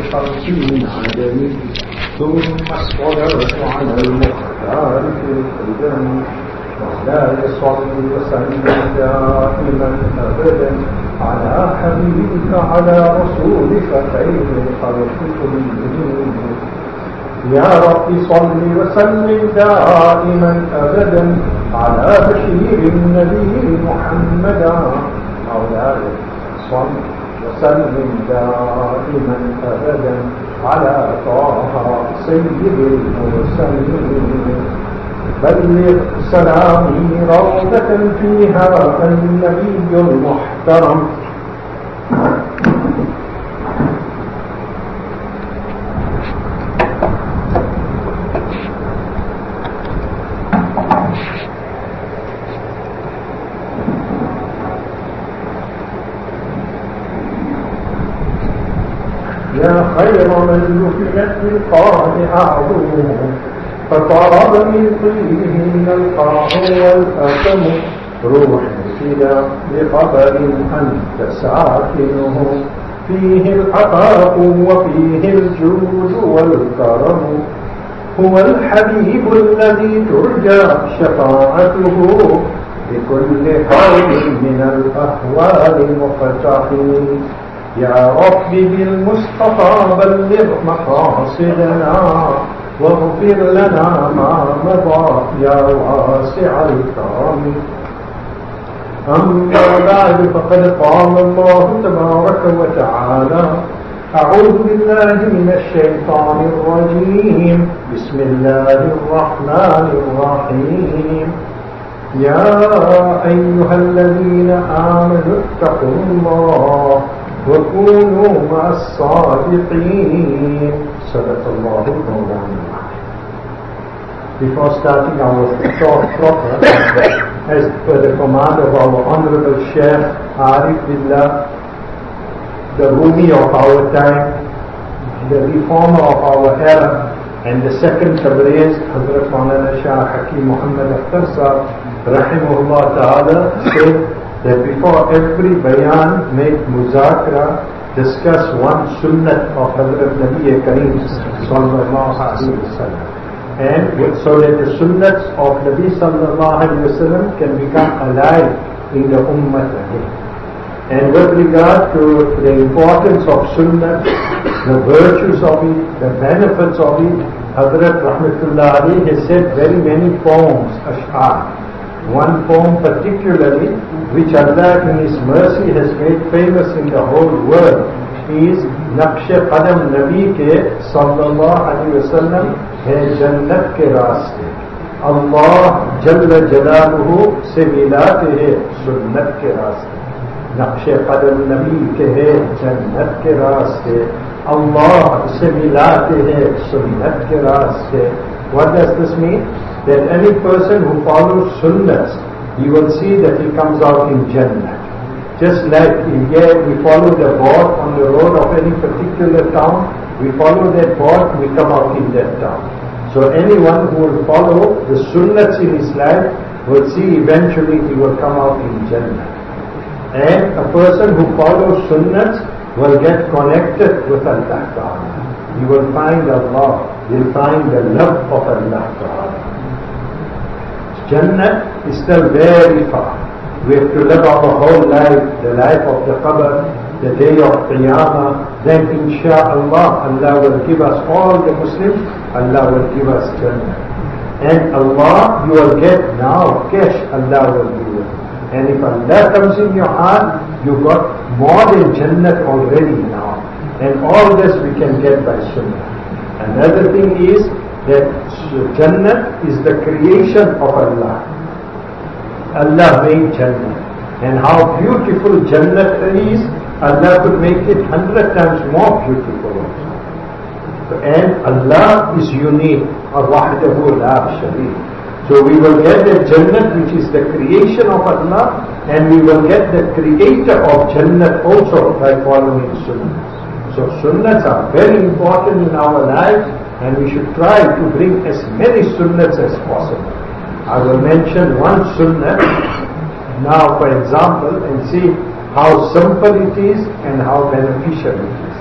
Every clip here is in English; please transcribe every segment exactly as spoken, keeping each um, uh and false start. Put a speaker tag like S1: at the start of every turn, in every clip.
S1: خمسين عدمي ثم الصلاة على المختار في القدم ولا يصلي وسلم دائما أبدا على حبيبك على رسولك خير الخلق كلهم. يا رب صل وسلم دائما أبدا على بشير النبي محمدا. مولاي صل وسلم دائما أبدا على طه سيد المرسلين. بلغ سلامي روضة فيها النبي المحترم. يا خير من لفنت بالقاع أعظمه فطرب من طيبهن القاع والأكم. روح فدا بخبر أنت ساكنه فيه العطاء وفيه الجود والكرم. هو الحبيب الذي ترجى شفاعته بكل حول من الأهوال مقتحم. يا رب بالمصطفى بلغ مقاصدنا واغفر لنا ما مضى يا واسع الكرم. أما بعد فقد قال الله تبارك وتعالى أعوذ بالله من الشيطان الرجيم بسم الله الرحمن الرحيم. يا أيها الذين آمنوا اتقوا الله وكونوا مع الصادقين. صدق الله المولان. Before starting our talk proper, as per the command of our Honorable Sheikh Arif Billah, the Rumi of our time, the reformer of our era, and the second Tabriz, Hazrat Maulana Shah Hakim Muhammad Akhtar Sahib, Rahimahullah Ta'ala, said that before every bayan make muzakra, discuss one sunnat of Hazrat Nabi Kareem Sallallahu Alaihi Wasallam. And so that the sunnats of Nabi Sallallahu Alaihi Wasallam can become alive in the ummah again. And with regard to the importance of sunnah, the virtues of it, the benefits of it, Hazrat Rahmatullah Ali has said very many poems, ash'ar. One poem particularly, which Allah in His mercy has made famous in the whole world, is Naqsh Qadam Nabi ke Sallallahu Alaihi Wasallam hai Jannat ke raaste. Allah Jalla Jalaluhu se milate hai Sunnat ke raaste. Naqsh Qadam Nabi ke hai Jannat ke raaste. Allah se milate hai Sunnat ke raaste. What does this mean? That any person who follows sunnahs, you will see that he comes out in Jannah. Just like here we follow the board on the road of any particular town, we follow that board, we come out in that town. So anyone who will follow the sunnahs in his life will see eventually he will come out in Jannah. And a person who follows sunnahs will get connected with Allah Ta'ala. You will find Allah, you will find the love of Allah Ta'ala. Jannah is still very far. We have to live our whole life, the life of the qabr, the day of Qiyamah. Then insha'Allah, Allah will give us all the Muslims, Allah will give us Jannah. And Allah, you will get now cash, Allah will give you. And if Allah comes in your heart, you got more than Jannah already now. And all this we can get by Sunnah. Another thing is that Jannah is the creation of Allah. Allah made Jannah. And how beautiful Jannah is, Allah could make it hundred times more beautiful also. And Allah is unique, Wahdahu la shareek. So we will get the Jannah which is the creation of Allah, and we will get the creator of Jannah also by following Sunnah. So Sunnahs are very important in our lives, and we should try to bring as many Sunnahs as possible. I will mention one Sunnah now, for example, and see how simple it is and how beneficial it is.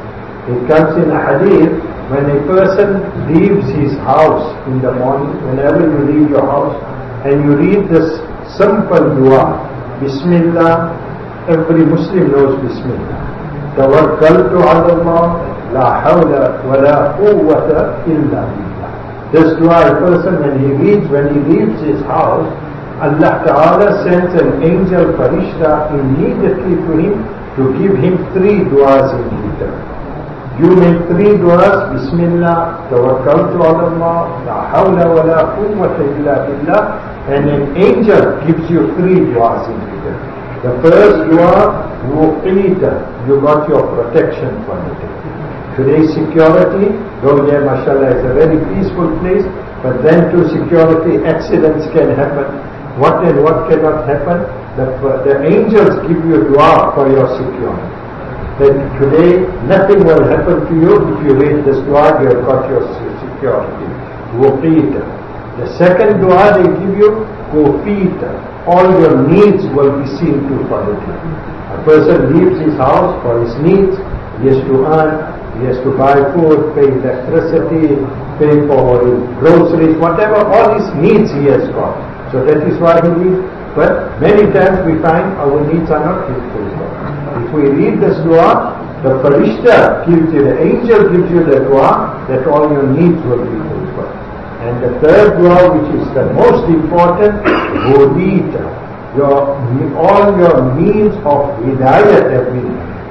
S1: It comes in a hadith, when a person leaves his house in the morning, whenever you leave your house, and you read this simple dua, Bismillah, every Muslim knows Bismillah. Tawakkaltu ala Allah, la hawla wa la quwwata illa billah. This dua, a person when he reads, when he leaves his house, Allah Ta'ala sends an angel Farishta immediately to him to give him three duas in return. You make three duas, Bismillah, Tawakkaltu ala Allah, la hawla wa la quwwata illa billah, and an angel gives you three duas in return. The first dua, Wuqita, you got your protection from it. Today's security, though there, mashallah, is a very peaceful place, but then to security, accidents can happen. What and what cannot happen? The, the angels give you dua for your security. That today nothing will happen to you if you read this dua, you have got your security. Wuqita. The second dua they give you, Kufita. All your needs will be seen to for it. A person leaves his house for his needs, he has to earn, he has to buy food, pay electricity, pay for groceries, whatever, all his needs he has got. So that is why he leaves. But many times we find our needs are not fulfilled. If we read this dua, the Farishta gives you, the angel gives you the dua, that all your needs will be fulfilled. And the third dua, which is the most important, Vodita. Your, all your means of hidayat have been.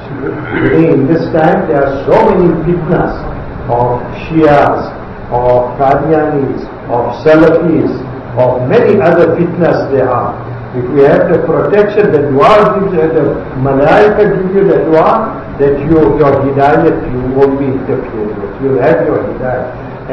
S1: Today in this time there are so many fitnas of Shias, of Qadianis, of Salafis, of many other fitnas there are. If we have the protection, the dua gives you, the malaika give you the dua, that you, your hidayat, you won't be interfered with. You have your hidayat.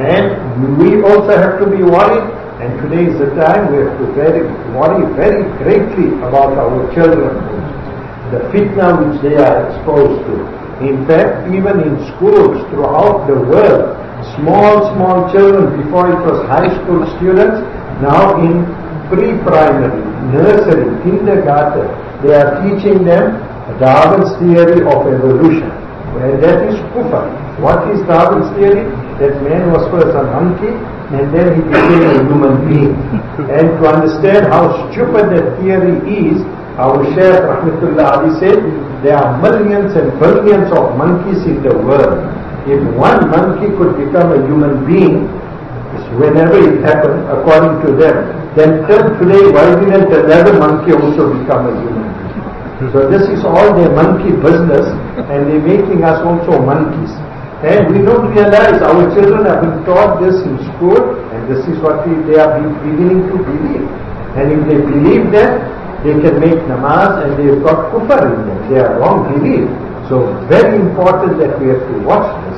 S1: And we also have to be worried, and today is the time we have to very, worry very greatly about our children. The fitna which they are exposed to. In fact, even in schools throughout the world, small, small children, before it was high school students, now in pre-primary, nursery, kindergarten, they are teaching them Darwin's theory of evolution. Well, that is kufr. What is Darwin's theory? That man was first a monkey and then he became a human being. And to understand how stupid that theory is, our Shaykh Rahmatullah Ali said, there are millions and billions of monkeys in the world. If one monkey could become a human being, whenever it happened, according to them, then till today, why didn't another monkey also become a human being? So this is all their monkey business, and they're making us also monkeys. And we don't realize our children have been taught this in school, and this is what we, they are beginning to believe. And if they believe that, they can make namaz and they've got kufr in them. They are wrong belief. So very important that we have to watch this.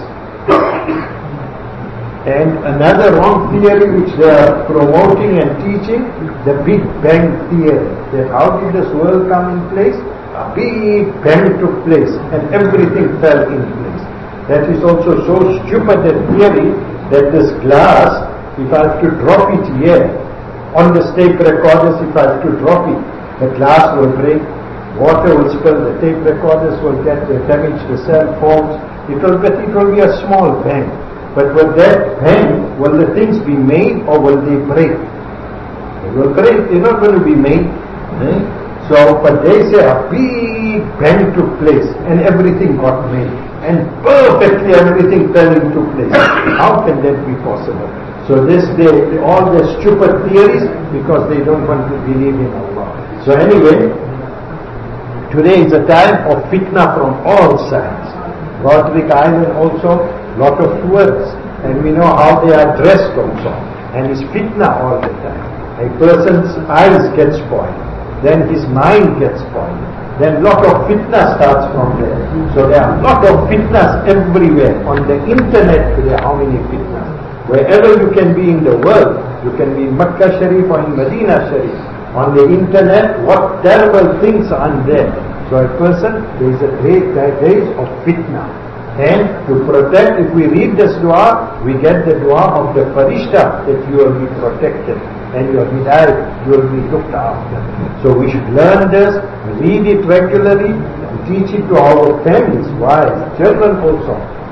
S1: And another wrong theory which they are promoting and teaching, the Big Bang theory. That how did this world come in place? A big bang took place and everything fell in place. That is also so stupid that theory that this glass, if I have to drop it here, on the tape recorders, if I have to drop it, the glass will break, water will spill, the tape recorders will get damaged, the cell phones. It will, but it will be a small bang. But with that bang, will the things be made or will they break? They will break, they're not going to be made. Eh? So, but they say a big bang took place and everything got made. And perfectly everything fell into place. How can that be possible? So this, they, all the stupid theories, because they don't want to believe in Allah. So anyway, today is a time of fitna from all sides. Roderick Island also, lot of tourists, and we know how they are dressed also, and it's fitna all the time. A person's eyes get spoiled, then his mind gets spoiled, then lot of fitna starts from there. So there are lot of fitnas everywhere. On the internet there are how many fitnas. Wherever you can be in the world, you can be in Makkah Sharif or in Medina Sharif. On the internet, what terrible things are there. So a person, there is a great days of fitna. And to protect, if we read this dua, we get the dua of the Farishta that you will be protected and your hidayat, you will be looked after. So we should learn this, read it regularly, and teach it to our families, wives, children also.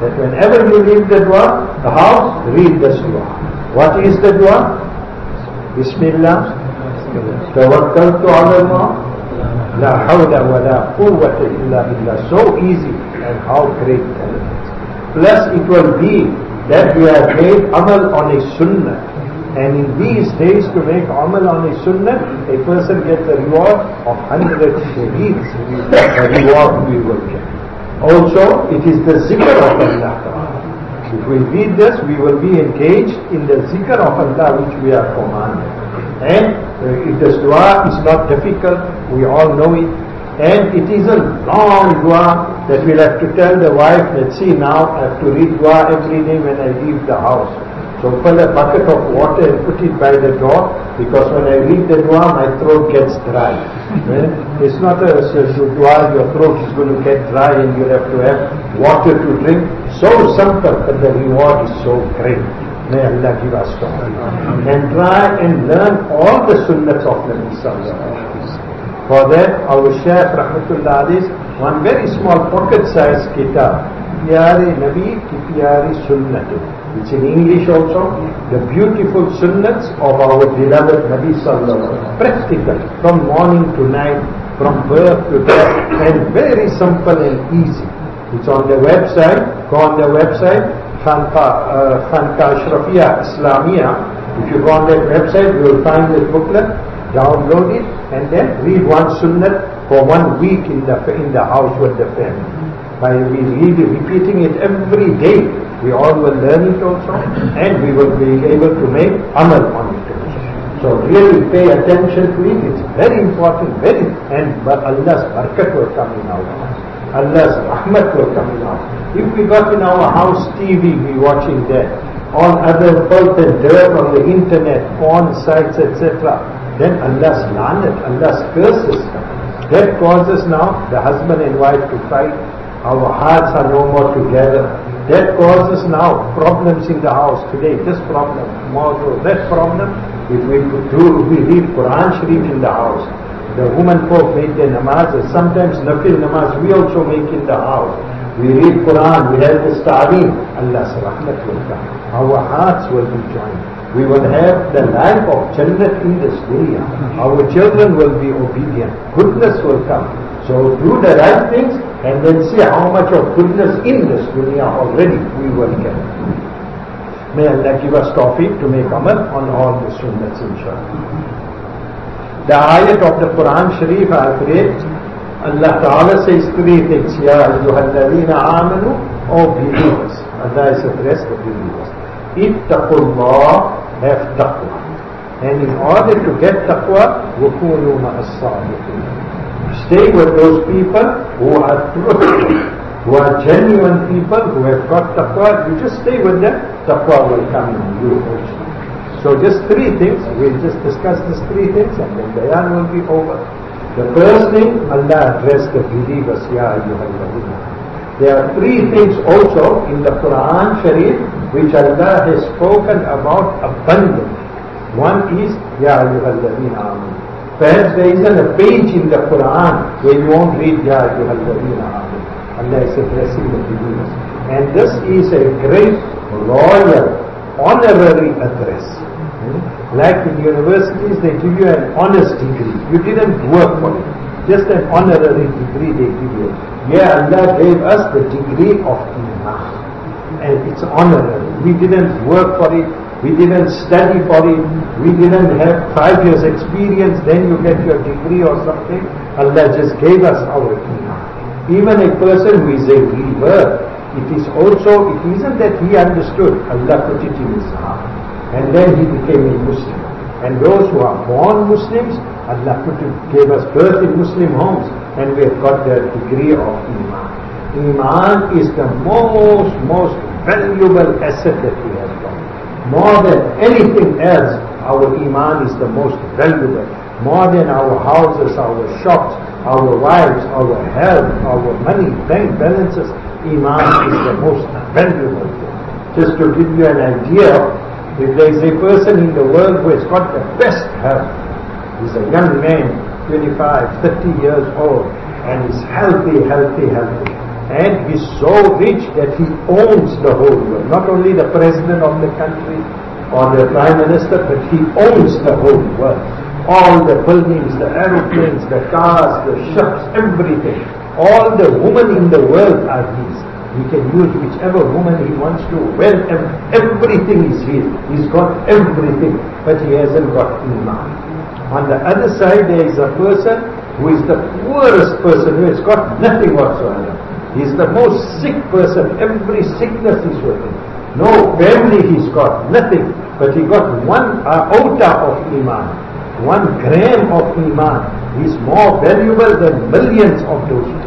S1: that whenever you leave the dua, the house, read this dua. What is the dua? Bismillah, tawakkaltu ala Allah, la hawla wa la quwwata illa billah. So easy, and how great that is. Plus it will be that we have made amal on a sunnah. And in these days to make amal on a sunnah, a person gets the reward of hundred shaheeds, the reward we will get. Also, it is the zikr of Allah. If we read this, we will be engaged in the zikr of Allah which we are commanded. And uh, if this dua is not difficult, we all know it. And it is a long dua that we'll have to tell the wife that, see, now I have to read dua every day when I leave the house. So fill a bucket of water and put it by the door, because when I read the dua, my throat gets dry. It's not a, a dua, your throat is going to get dry and you have to have water to drink. So simple, but the reward is so great. May Allah give us strength. And try and learn all the sunnahs of Nabi Sallallahu Alaihi Wasallam. For that, our Shaykh Rahmatullah Alayhi, one very small pocket-sized kitab, Pyare Nabi Ki Pyari Sunnat. It's in English also. The beautiful sunnats of our beloved Nabi Sallallahu Alaihi Wasallam. Practical, from morning to night, from birth to death, and very simple and easy. It's on the website. Go on the website, Khanqa Ashrafiyya Islamiyya. If you go on that website, you will find this booklet. Download it and then read one sunnat for one week in the in the house with the family. By we read it, repeating it every day, we all will learn it also, and we will be able to make amal on it also. So really pay attention to it. It's very important, very, and but Allah's barakat will come in our house. Allah's rahmat will come in our house. If we got in our house T V, we watching that, on other filth and dirt on the internet, porn sites, et cetera, then Allah's lanat, Allah's curses come. That causes now the husband and wife to fight. Our hearts are no more together. That causes now problems in the house. Today this problem, tomorrow that problem. If we do, we read Quran Sharif in the house. The women folk make their namaz. Sometimes nafil namaz we also make in the house. We read Quran, we have this ta'aleem. Allah's rahmat will come. Our hearts will be joined. We will have the life of Jannat in this dunya. Our children will be obedient. Goodness will come. So do the right things and then see how much of goodness in this dunya already we will get. May Allah give us tawfiq to make amal on all the sunnahs, inshallah. The ayat of the Quran Sharif I have read, Allah Ta'ala says three things. Ya ayyuhalladheena amanu, O believers. Allah is addressed to believers. Ittaqullah, have taqwa. And in order to get taqwa, وَكُونُوا مَعَ الصَّادِقِينَ. Stay with those people who are truthful, who are genuine people, who have got taqwa. You just stay with them, taqwa will come in you also. So just three things, we'll just discuss these three things and then bayan will be over. The first thing, Allah addressed the believers, Ya ayyuhalladheena. There are three things also in the Quran Sharif which Allah has spoken about abundantly. One is, Ya ayyuhalladheena amanu. Perhaps there isn't a page in the Quran where you won't read Ya ayyuhalladheena amanu. Allah is addressing the believers. And this is a great royal, honorary address. Hmm? Like in universities, they give you an honors degree. You didn't work for it. Just an honorary degree they give you. Yeah, Allah gave us the degree of Iman. And it's honorary. We didn't work for it. We didn't study for it. We didn't have five years experience, then you get your degree or something. Allah just gave us our Iman. Even a person who is a believer, it is also, it isn't that he understood. Allah put it in his heart. And then he became a Muslim. And those who are born Muslims, Allah put it, gave us birth in Muslim homes. And we have got the degree of Iman. Iman is the most, most valuable asset that we have got. More than anything else, our Iman is the most valuable. More than our houses, our shops, our wives, our health, our money, bank balances, Iman is the most valuable thing. Just to give you an idea, if there is a person in the world who has got the best health, he's a young man, twenty-five, thirty years old, and is healthy, healthy, healthy, And he's so rich that he owns the whole world. Not only the president of the country or the prime minister, but he owns the whole world. All the buildings, the aeroplanes, the cars, the ships, everything. All the women in the world are his. He can use whichever woman he wants to. Well, everything is his. He's got everything, but he hasn't got Iman. On the other side, there is a person who is the poorest person, who has got nothing whatsoever. He is the most sick person. Every sickness is with him. No family he's got, nothing. But he got one iota of Iman, one gram of Iman. He's more valuable than millions of those people.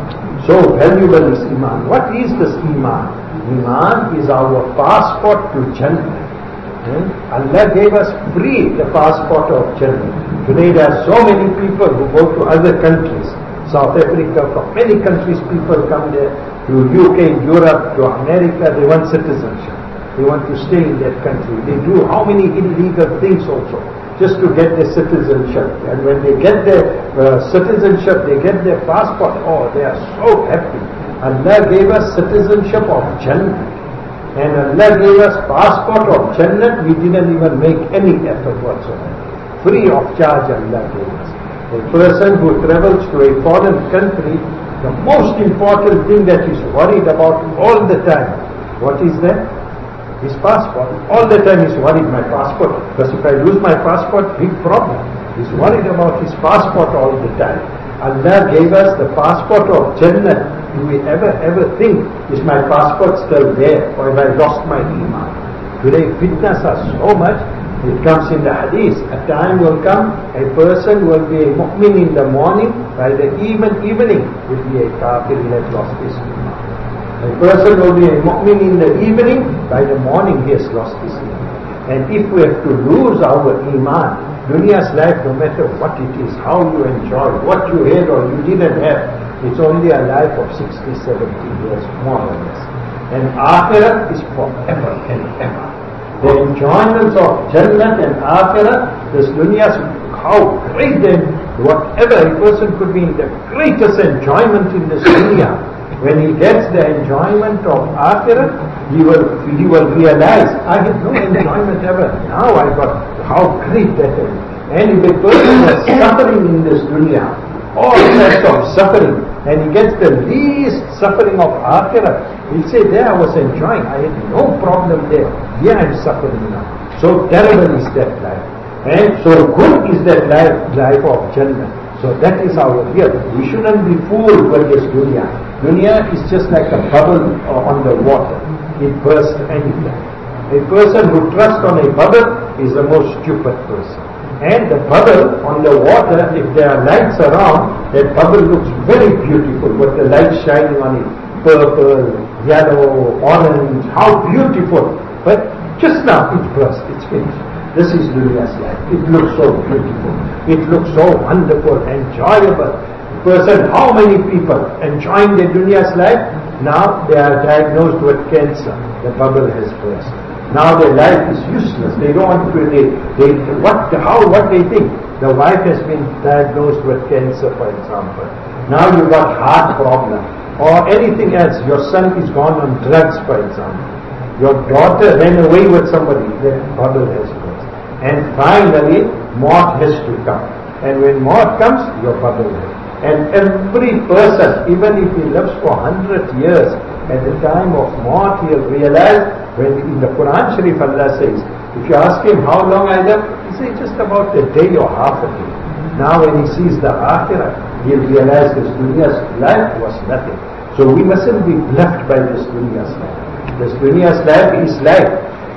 S1: So valuable is Iman. What is this Iman? Iman is our passport to Jannah. Hmm? Allah gave us free the passport of Jannah. Today there are so many people who go to other countries. South Africa, from many countries people come there. To U K, Europe, to America, they want citizenship. They want to stay in that country. They do how many illegal things also, just to get their citizenship. And when they get their uh, citizenship, they get their passport, oh, they are so happy. Allah gave us citizenship of Jannah. And Allah gave us passport of Jannah. We didn't even make any effort whatsoever. Free of charge Allah gave us. A person who travels to a foreign country, the most important thing that he's worried about all the time, what is that? His passport. All the time he's worried, my passport. Because if I lose my passport, big problem. He's worried about his passport all the time. Allah gave us the passport of Jannah. Do we ever, ever think, is my passport still there? Or have I lost my Iman? Today fitnas are so much. It comes in the hadith. A time will come, a person will be a mu'min in the morning, by the even evening will be a kafir who has lost his Iman. A person will be a mu'min in the evening, by the morning he has lost his Iman. And if we have to lose our Iman, Dunya's life, no matter what it is, how you enjoy, what you had or you didn't have, it's only a life of sixty, seventy years, more or less. And Akhirah is forever and ever. The enjoyments of Jannah and Akhirah, this Dunya's, how great then, whatever a person could be in the greatest enjoyment in this Dunya. When he gets the enjoyment of Akhirah, he will, he will realize, I had no enjoyment ever. Now I got, how great that is. And if a person is suffering in this dunya, all types of suffering, and he gets the least suffering of Akhirah, he'll say, there I was enjoying, I had no problem there. Here I am suffering now. So terrible is that life. And so good is that life, life of Jannah. So that is our real. We shouldn't be fooled by this dunya. Dunya is just like a bubble on the water. It bursts anytime. A person who trusts on a bubble is the most stupid person. And the bubble on the water, if there are lights around, that bubble looks very beautiful with the light shining on it. Purple, yellow, orange, how beautiful. But just now it burst, it's finished. This is Dunya's life. It looks so beautiful. It looks so wonderful, enjoyable. Person, how many people enjoying their Dunya's life? Now they are diagnosed with cancer. The bubble has burst. Now their life is useless. They don't want to, they, they, what, how, what they think? The wife has been diagnosed with cancer, for example. Now you've got heart problem. Or anything else. Your son is gone on drugs, for example. Your daughter ran away with somebody. The bubble has burst. And finally, mort has to come. And when mort comes, your bubble has. And every person, even if he lives for one hundred years, at the time of mort, he'll realize, when in the Quran Sharif Allah says, if you ask him how long I live, he says just about a day or half a day. Now when he sees the Akhirah, he'll realize this Dunya's life was nothing. So we mustn't be bluffed by this Dunya's life. This Dunya's life is like,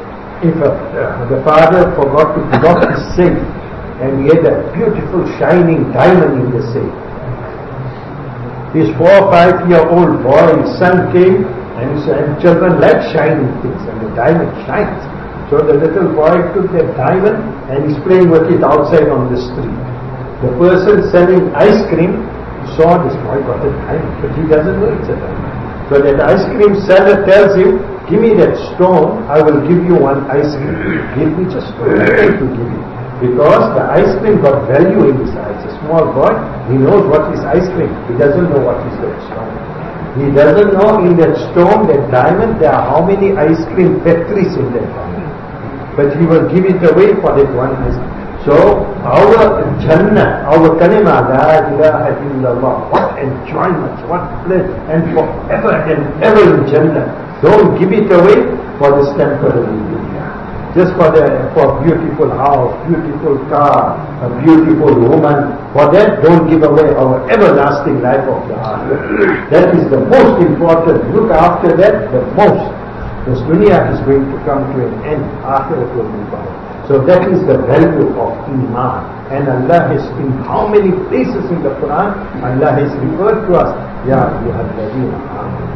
S1: if a, uh, the father forgot to lock his safe, and he had a beautiful shining diamond in the safe. His four or five year old boy, his son came, and he said, and children like shining things, and the diamond shines. So the little boy took that diamond and he's playing with it outside on the street. The person selling ice cream saw this boy got a diamond, but he doesn't know it's a diamond. So that ice cream seller tells him, give me that stone, I will give you one ice cream. Give me just stone, I will give you. Because the ice cream got value in his eyes. A small boy, he knows what is ice cream. He doesn't know what is that stone. He doesn't know in that stone, that diamond, there are how many ice cream factories in that diamond. But he will give it away for that one ice cream. So, our Jannah, our kalima, La ilaha illallah, what enjoyment, what bliss, and forever and ever in Jannah. Don't give it away for this temporary dunya. Just for the for beautiful house, beautiful car, a beautiful woman. For that, don't give away our everlasting life of the Akhirah. That is the most important. Look after that the most. This dunya is going to come to an end. Akhirah will be found. So that is the value of Iman. And Allah has, in how many places in the Quran, Allah has referred to us, Ya ayyuhalladheena amanu.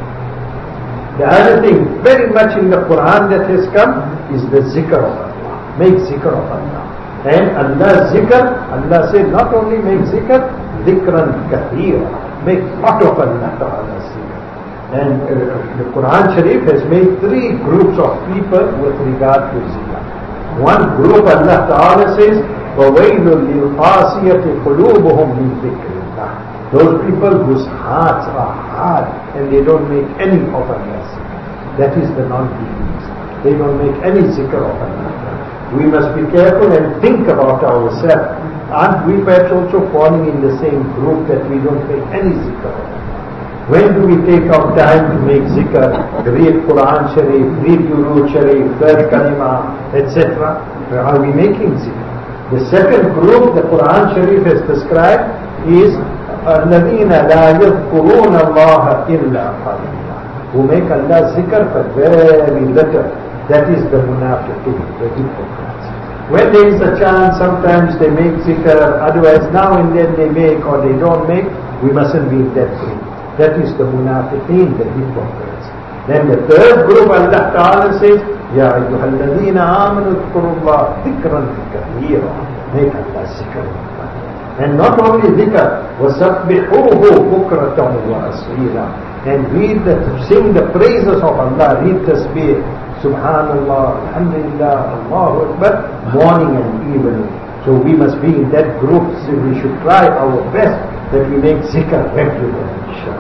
S1: The other thing, very much in the Quran that has come, is the zikr of Allah. Make zikr of Allah. And Allah zikr, Allah said, not only make zikr, zikran kathira. Make lot of Allah Ta'ala zikr. And uh, the Quran Sharif has made three groups of people with regard to zikr. One group, Allah Ta'ala says, وَوَيْلٌ لِلْقَاسِيَةِ قُلُوبُهُمْ مِنْ ذِكْرِ اللَّهِ. Those people whose hearts are hard and they don't make any of Allah zikr. That is the non-believers. They don't make any zikr of Allah. We must be careful and think about ourselves. Aren't we perhaps also falling in the same group that we don't make any zikr of Allah? When do we take our time to make zikr, read Quran Sharif, read Durood Sharif, learn Kalima, et cetera? Are we making zikr? The second group the Quran Sharif has described is الَّذِينَ لَا يَذْكُرُونَ اللَّهَ إِلَّا قَلِيلًا, who make Allah zikr but very little. That is the munafiqeen, the hypocrites. When there is a chance, sometimes they make zikr, otherwise now and then they make or they don't make, we mustn't be in that group. That is the munafiqeen, the hypocrites. Then the third group, Allah Ta'ala says, Ya ayyuhalladheena amanu dhkurullaha dhikran kathira. Make Allah zikr. And not only dhikr, وَسَبِّحُوهُ بُكْرَةً وَأَصِيلًا. And read the, sing the praises of Allah, read tasbih, Subhanallah, Alhamdulillah, Allahu Akbar, morning and evening. So we must be in that group, so we should try our best that we make zikr regularly.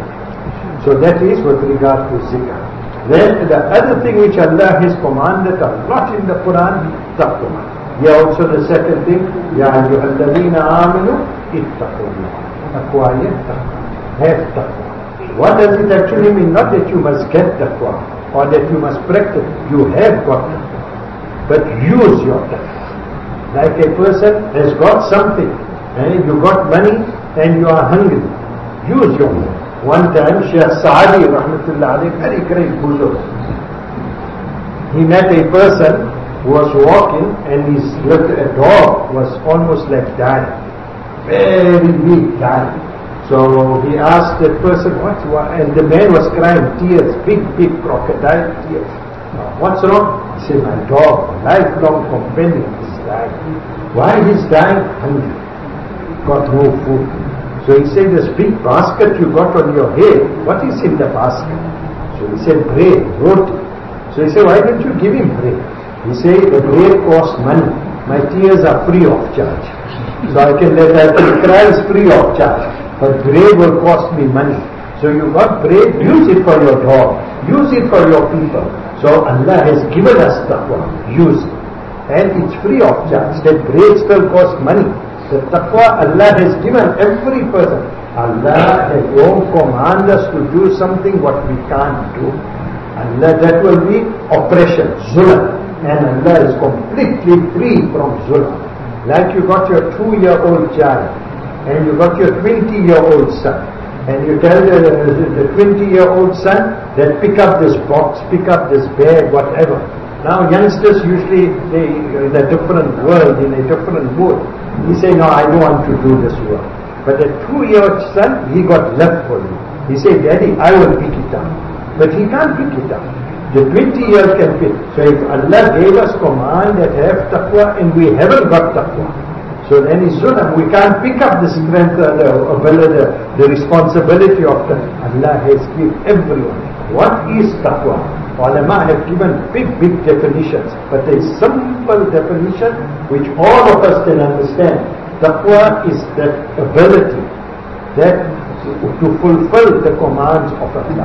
S1: So that is with regard to zikr. Then the other thing which Allah has commanded a lot in the Quran, taqwa. Here also the second thing, Ya ayyuhalladheena amanu ittaqullah. Acquire taqwa. Have taqwa. What does it actually mean? Not that you must get taqwa or that you must practice. You have got taqwa. But use your taqwa. Like a person has got something and you got money and you are hungry. Use your money. One time, Shaykh Saadi, rahmatullah alayhi, very great buzurg. He met a person who was walking and his little a dog was almost like dying. Very weak, dying. So he asked that person, what, what? And the man was crying, tears, big, big crocodile tears. What's wrong? He said, my dog, lifelong companion, is dying. Why he's dying? Hungry. Got no food. So he said, this big basket you got on your head, what is in the basket? So he said, bread, roti. So he said, why don't you give him bread? He said, the bread costs money. My tears are free of charge. So I can let I can cry is free of charge. But bread will cost me money. So you got bread, use it for your dog. Use it for your people. So Allah has given us taqwa. Use it. And it's free of charge. That bread still costs money. The taqwa Allah has given every person. Allah won't command us to do something what we can't do. Allah, that will be oppression, zulm. And Allah is completely free from zulm. Like you got your two-year-old child and you got your twenty-year-old son. And you tell the, the twenty-year-old son that pick up this box, pick up this bag, whatever. Now youngsters usually, they are in a different world, in a different mood. He say, no, I don't want to do this work. But the two-year-old son, he got left for you. He said, Daddy, I will pick it up. But he can't pick it up. The twenty-year can pick. So if Allah gave us command that have taqwa and we haven't got taqwa, so then it's zulm. We can't pick up the strength, uh, the ability, the, the responsibility of that. Allah has given everyone. What is taqwa? Ulama have given big, big definitions, but there is simple definition which all of us can understand. Taqwa is that ability, that to fulfill the commands of Allah.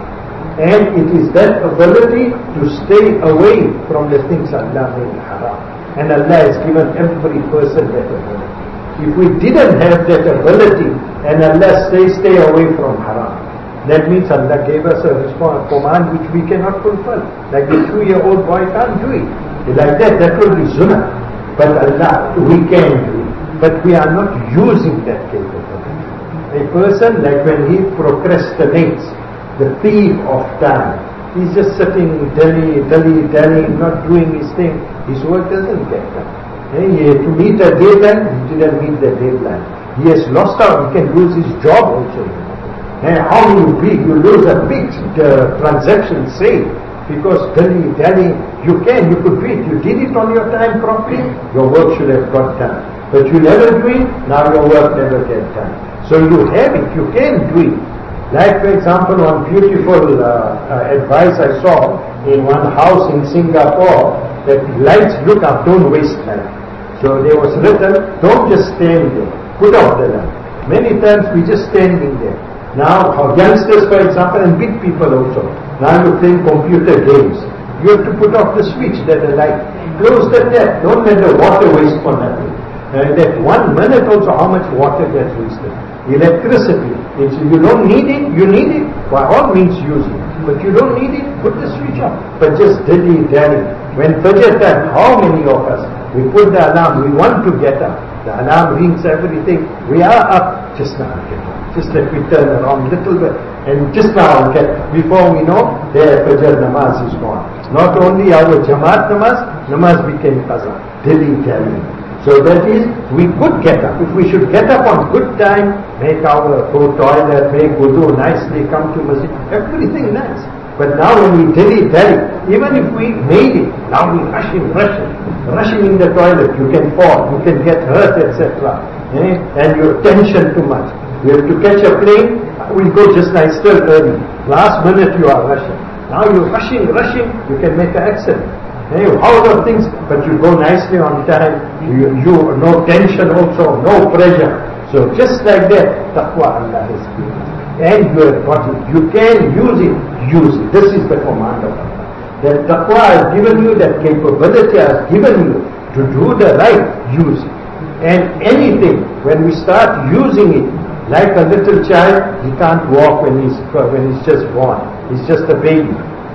S1: And it is that ability to stay away from the things Allah made haram. And Allah has given every person that ability. If we didn't have that ability and Allah say stay away from haram, that means Allah gave us a response, command which we cannot fulfill. Like the two-year-old boy can't do it. Like that, that will be sunnah. But Allah, we can do it. But we are not using that capability. A person, like when he procrastinates, the thief of time, he's just sitting, dilly, dilly, dilly, not doing his thing. His work doesn't get done. He had to meet a deadline, he didn't meet the deadline. He has lost out, he can lose his job also. And how you big, you lose a big uh, transaction sale because dilly, dally, you can, you could do it. You did it on your time properly, your work should have got done. But you never do it, now your work never gets done. So you have it, you can do it. Like for example, one beautiful uh, uh, advice I saw in one house in Singapore, that lights look up, don't waste light. So there was written, don't just stand there, put off the light. Many times we just standing there. Now, our youngsters, for example, and big people also, now you're playing computer games. You have to put off the switch, that the light. Close the tap, don't let the water waste for nothing. And that one minute also, how much water gets wasted. Electricity, it's, you don't need it, you need it, by all means use it. But you don't need it, put the switch on. But just dilly dally. When Fajr time, how many of us, we put the alarm, we want to get up. The alarm rings, everything. We are up, just now I'll get up. Just let me turn around a little bit, and just now I'll get up. Before we know, their Fajr namaz is gone. Not only our Jamaat namaz, namaz became qaza. Dilly dally. So that is, we could get up. If we should get up on good time, make our go toilet, make wudu nicely, come to masjid, everything nice. But now when we dilly-dally, even if we made it, now we rushing, rushing, rushing in the toilet, you can fall, you can get hurt, et cetera. Eh? And your tension too much. You have to catch a plane, we go just nice, still early. Last minute you are rushing. Now you're rushing, rushing, you can make an accident. Hey, all of things, but you go nicely on time, you, you no tension also, no pressure. So just like that, taqwa Allah has given. And you have got it. You can use it, use it. This is the command of Allah. That taqwa has given you, that capability has given you to do the right, use it. And anything, when we start using it, like a little child, he can't walk when he's, when he's just born. He's just a baby.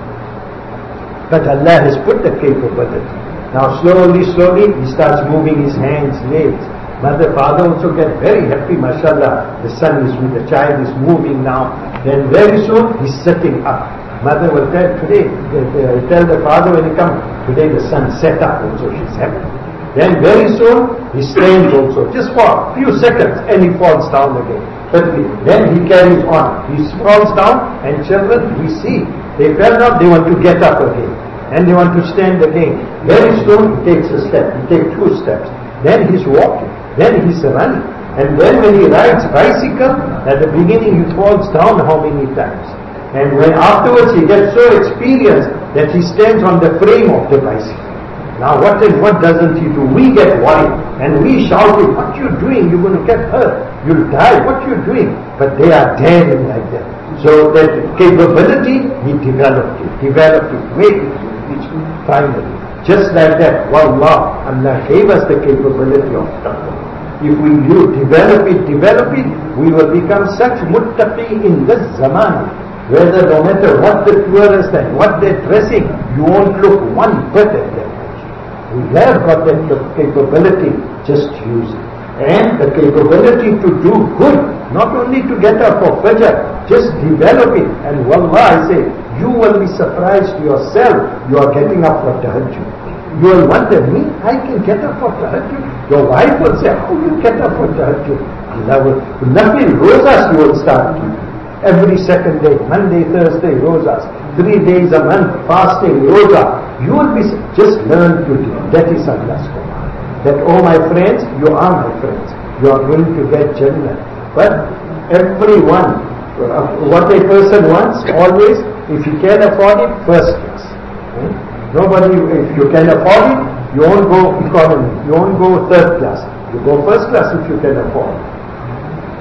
S1: But Allah has put the capability. Now slowly, slowly, he starts moving his hands, legs. Mother, father also get very happy, mashallah. The son is with the child is moving now. Then very soon, he's sitting up. Mother will tell today, uh, tell the father when he comes, today the son sat up also, she's happy. Then very soon, he stands also, just for a few seconds, and he falls down again. But then he carries on. He falls down, and children, we see, they fell down, they want to get up again. And they want to stand again. Very soon, he takes a step, he takes two steps. Then he's walking, then he's running. And then when he rides bicycle, at the beginning he falls down how many times. And when afterwards he gets so experienced that he stands on the frame of the bicycle. Now what is, what doesn't he do? We get worried and we shout, what you doing? You're going to get hurt. You'll die. What you doing? But they are daring like that. So that capability, he developed it, developed it, made it, reach finally. Just like that, wallah, Allah gave us the capability of taqwa. If we do develop it, develop it, we will become such muttaqi in this zaman. Whether no matter what the tourist and what they're dressing, you won't look one bit at them. We have got that capability, just use it. And the capability to do good, not only to get up for fajr, just develop it. And wallah, I say, you will be surprised yourself, you are getting up for tahajjud. You will wonder, me, I can get up for tahajjud? Your wife will say, how you get up for tahajjud? Allah will, nothing, rosas you will start keeping. Every second day, Monday, Thursday, rosas. Three days a month, fasting, rosa. You will be, just learn to do. That is Allah's command. That, oh my friends, you are my friends. You are going to get Jannah. But everyone, what a person wants, always, if he can afford it, first class. Hmm? Nobody, if you can afford it, you won't go economy. You won't go third class. You go first class if you can afford it.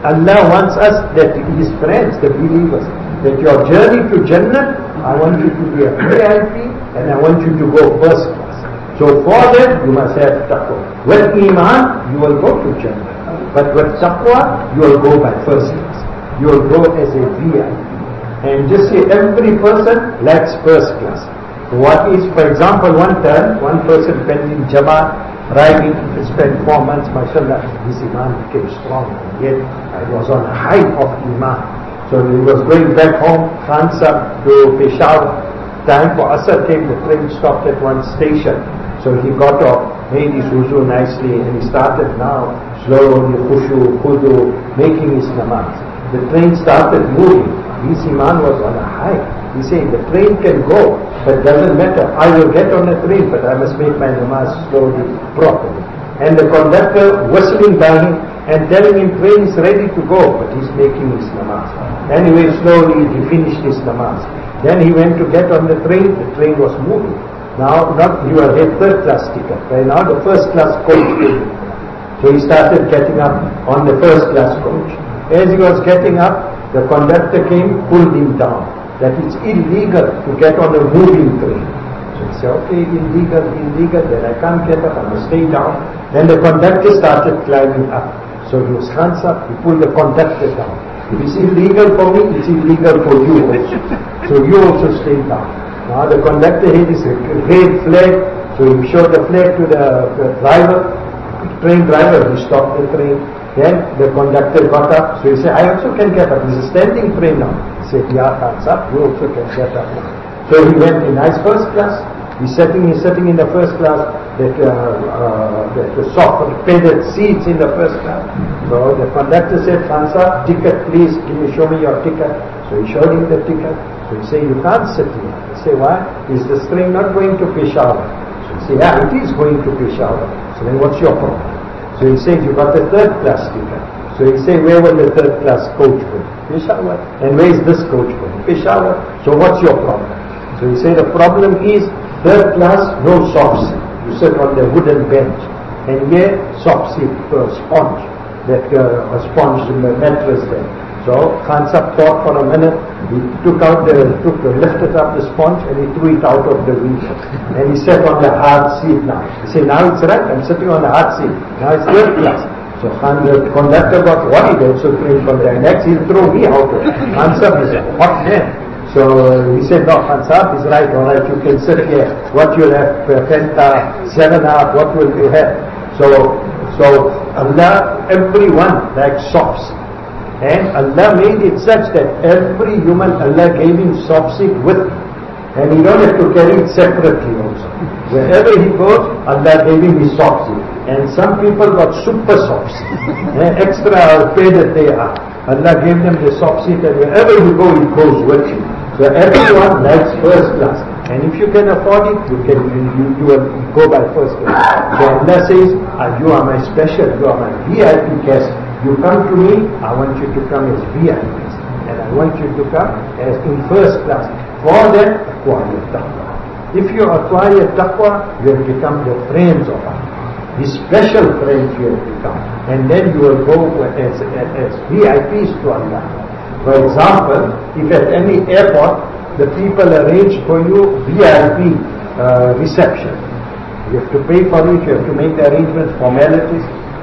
S1: Allah wants us, that His friends, the believers, that your journey to Jannah, I want you to be a V I P and I want you to go first class. So for that you must have taqwa. With Iman, you will go to Jannah. But with taqwa, you will go by first class. You will go as a V I P. And just say every person lacks first class. So what is, for example, one time, one person went in Jamaat, riding, spent four months, mashallah, his Iman became strong. And yet, I was on a height of Iman. So he was going back home, Khansa to Peshawar. Time for Asr came, the train stopped at one station. So he got off, made his wuzu nicely, and he started now, slowly, khushu, khudu, making his namaz. The train started moving. His Iman was on a high. He said, the train can go, but doesn't matter. I will get on the train, but I must make my namaz slowly, properly. And the conductor whistling by him and telling him, train is ready to go, but he's making his namaz. Anyway, slowly he finished his namaz. Then he went to get on the train. The train was moving. Now, not you had third class ticket. Right now, the first class coach came. So he started getting up on the first class coach. As he was getting up, the conductor came, pulled him down. That it's illegal to get on a moving train. So he said, okay, illegal, illegal, then I can't get up, I must stay down. Then the conductor started climbing up. So he was hands up, he pulled the conductor down. If it's illegal for me, it's illegal for you also. So you also stay down. Now the conductor had this red flag, so he showed the flag to the, the driver, train driver, he stopped the train. Then the conductor got up, so he said, I also can get up. This is a standing train now. He said, yeah, hands up, you also can get up now. So he went in nice first class. He's sitting, he's sitting in the first class, that, uh, uh, that the soft, padded seats in the first class. So the conductor said, hands up, ticket please, give me, show me your ticket. So he showed him the ticket. So he said, you can't sit here. He said, why? Is this train not going to Peshawar? So he said, yeah, it is going to Peshawar. So then what's your problem? So he said, you got the third class ticket. So he said, where will the third class coach go? Peshawar. And where is this coach going? Peshawar. So what's your problem? So he said, the problem is, third class, no soft seat. You sit on the wooden bench. And here, soft seat, uh, sponge. That uh, a sponge in the mattress there. So Khan Sahib thought for a minute. He took out the, took the, lifted up the sponge and he threw it out of the window. And he sat on the hard seat now. He said, now it's right, I'm sitting on the hard seat. Now it's third class. So Khan, the conductor got worried also trained from there. Next he'll throw me out of it. Khan Sahib is a hot man. So he said, no, Khan Sahib is right, alright, you can sit here. What you'll have, uh, Fanta, seven up, what will you have? So, so Allah, everyone likes softs. And Allah made it such that every human, Allah gave him soft seat with him. And he don't have to carry it separately also. Wherever he goes, Allah gave him his soft seat. And some people got super soft seat. Extra pay that they are. Allah gave them the soft seat and wherever you go, he goes with you. So everyone likes first class. And if you can afford it, you can you, you will go by first class. So Allah says, ah, you are my special, you are my V I P guest. You come to me, I want you to come as V I Ps. And I want you to come as in first class. For that, acquire taqwa. If you acquire taqwa, you have become the friends of Allah. The special friends you have become. And then you will go as, as, as V I Ps to Allah. For example, if at any airport, the people arrange for you V I P uh, reception. You have to pay for it, you have to make the arrangements, formalities.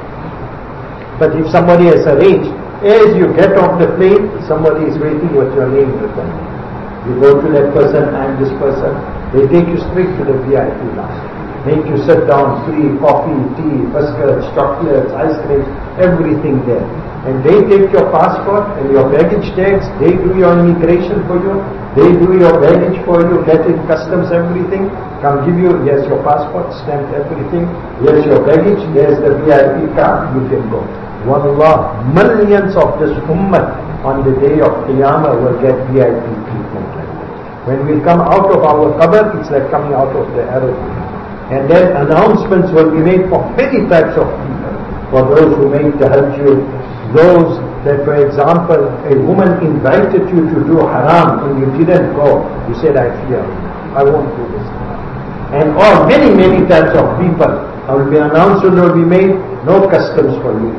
S1: But if somebody has arranged, as you get off the plane, somebody is waiting with your name written. You go to that person, I am this person. They take you straight to the V I P lounge. Make you sit down, free coffee, tea, biscuits, chocolates, ice creams, everything there. And they take your passport and your baggage tags, they do your immigration for you, they do your baggage for you, get in customs, everything, come give you, here's your passport, stamp everything, here's your baggage, here's the V I P card, you can go. Wallah, millions of this ummah on the day of Qiyamah will get V I P treatment like that. When we come out of our qabr, it's like coming out of the aeroplane. And then announcements will be made for many types of people. For those who made tahajjud, those that, for example, a woman invited you to do haram and you didn't go. You said, I fear, I won't do this. And or many, many types of people will be announced and will be made, no customs for you people.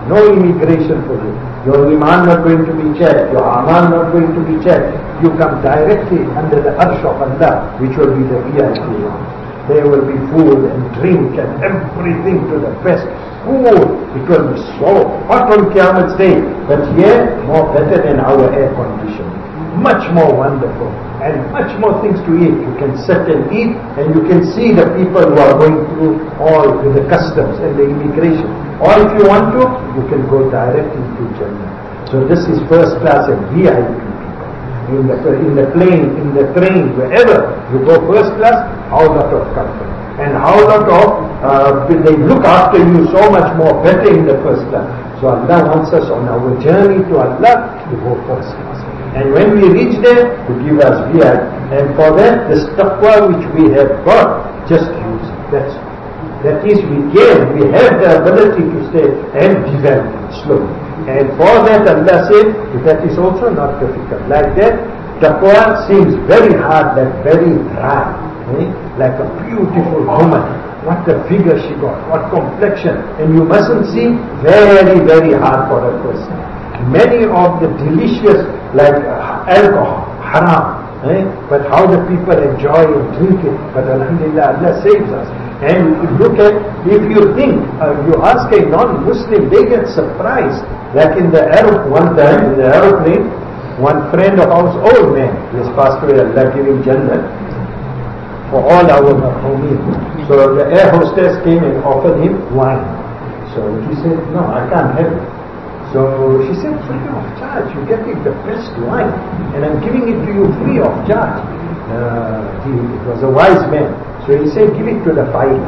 S1: No immigration for you. Your iman not going to be checked. Your amal not going to be checked. You come directly under the arsh of Allah, which will be the V I P one. There will be food and drink and everything to the best. Food, it will be so hot on Qiyamah's day. But here, more better than our air conditioning. Much more wonderful. And much more things to eat. You can sit and eat, and you can see the people who are going through all with the customs and the immigration. Or if you want to, you can go directly to Jannah. So this is first class and V I P people. In the, in the plane, in the train, wherever you go first class, how lot of comfort. And how lot of, uh, they look after you so much more better in the first class. So Allah wants us on our journey to Allah to go first class. And when we reach there, to give us V I P. And for that, this taqwa which we have got, just use it. That's it. That is, we can, we have the ability to stay and develop slowly. And for that, Allah said, that is also not difficult. Like that, taqwa seems very hard, like very dry. Eh? Like a beautiful woman. What a figure she got, what complexion. And you mustn't see, very, very hard for a person. Many of the delicious, like uh, alcohol, haram. Eh? But how the people enjoy and drink it. But alhamdulillah, Allah saves us. And look at, if you think, uh, you ask a non-Muslim, they get surprised. Like in the Arab, one time, in the aeroplane, one friend of ours, old man, he has passed away, Allah give him Jannah, for all our marhumin. So the air hostess came and offered him wine. So he said, no, I can't have it. So she said, free of charge, you're getting the best wine, and I'm giving it to you free of charge. Uh, he was a wise man. So he said, give it to the pilot.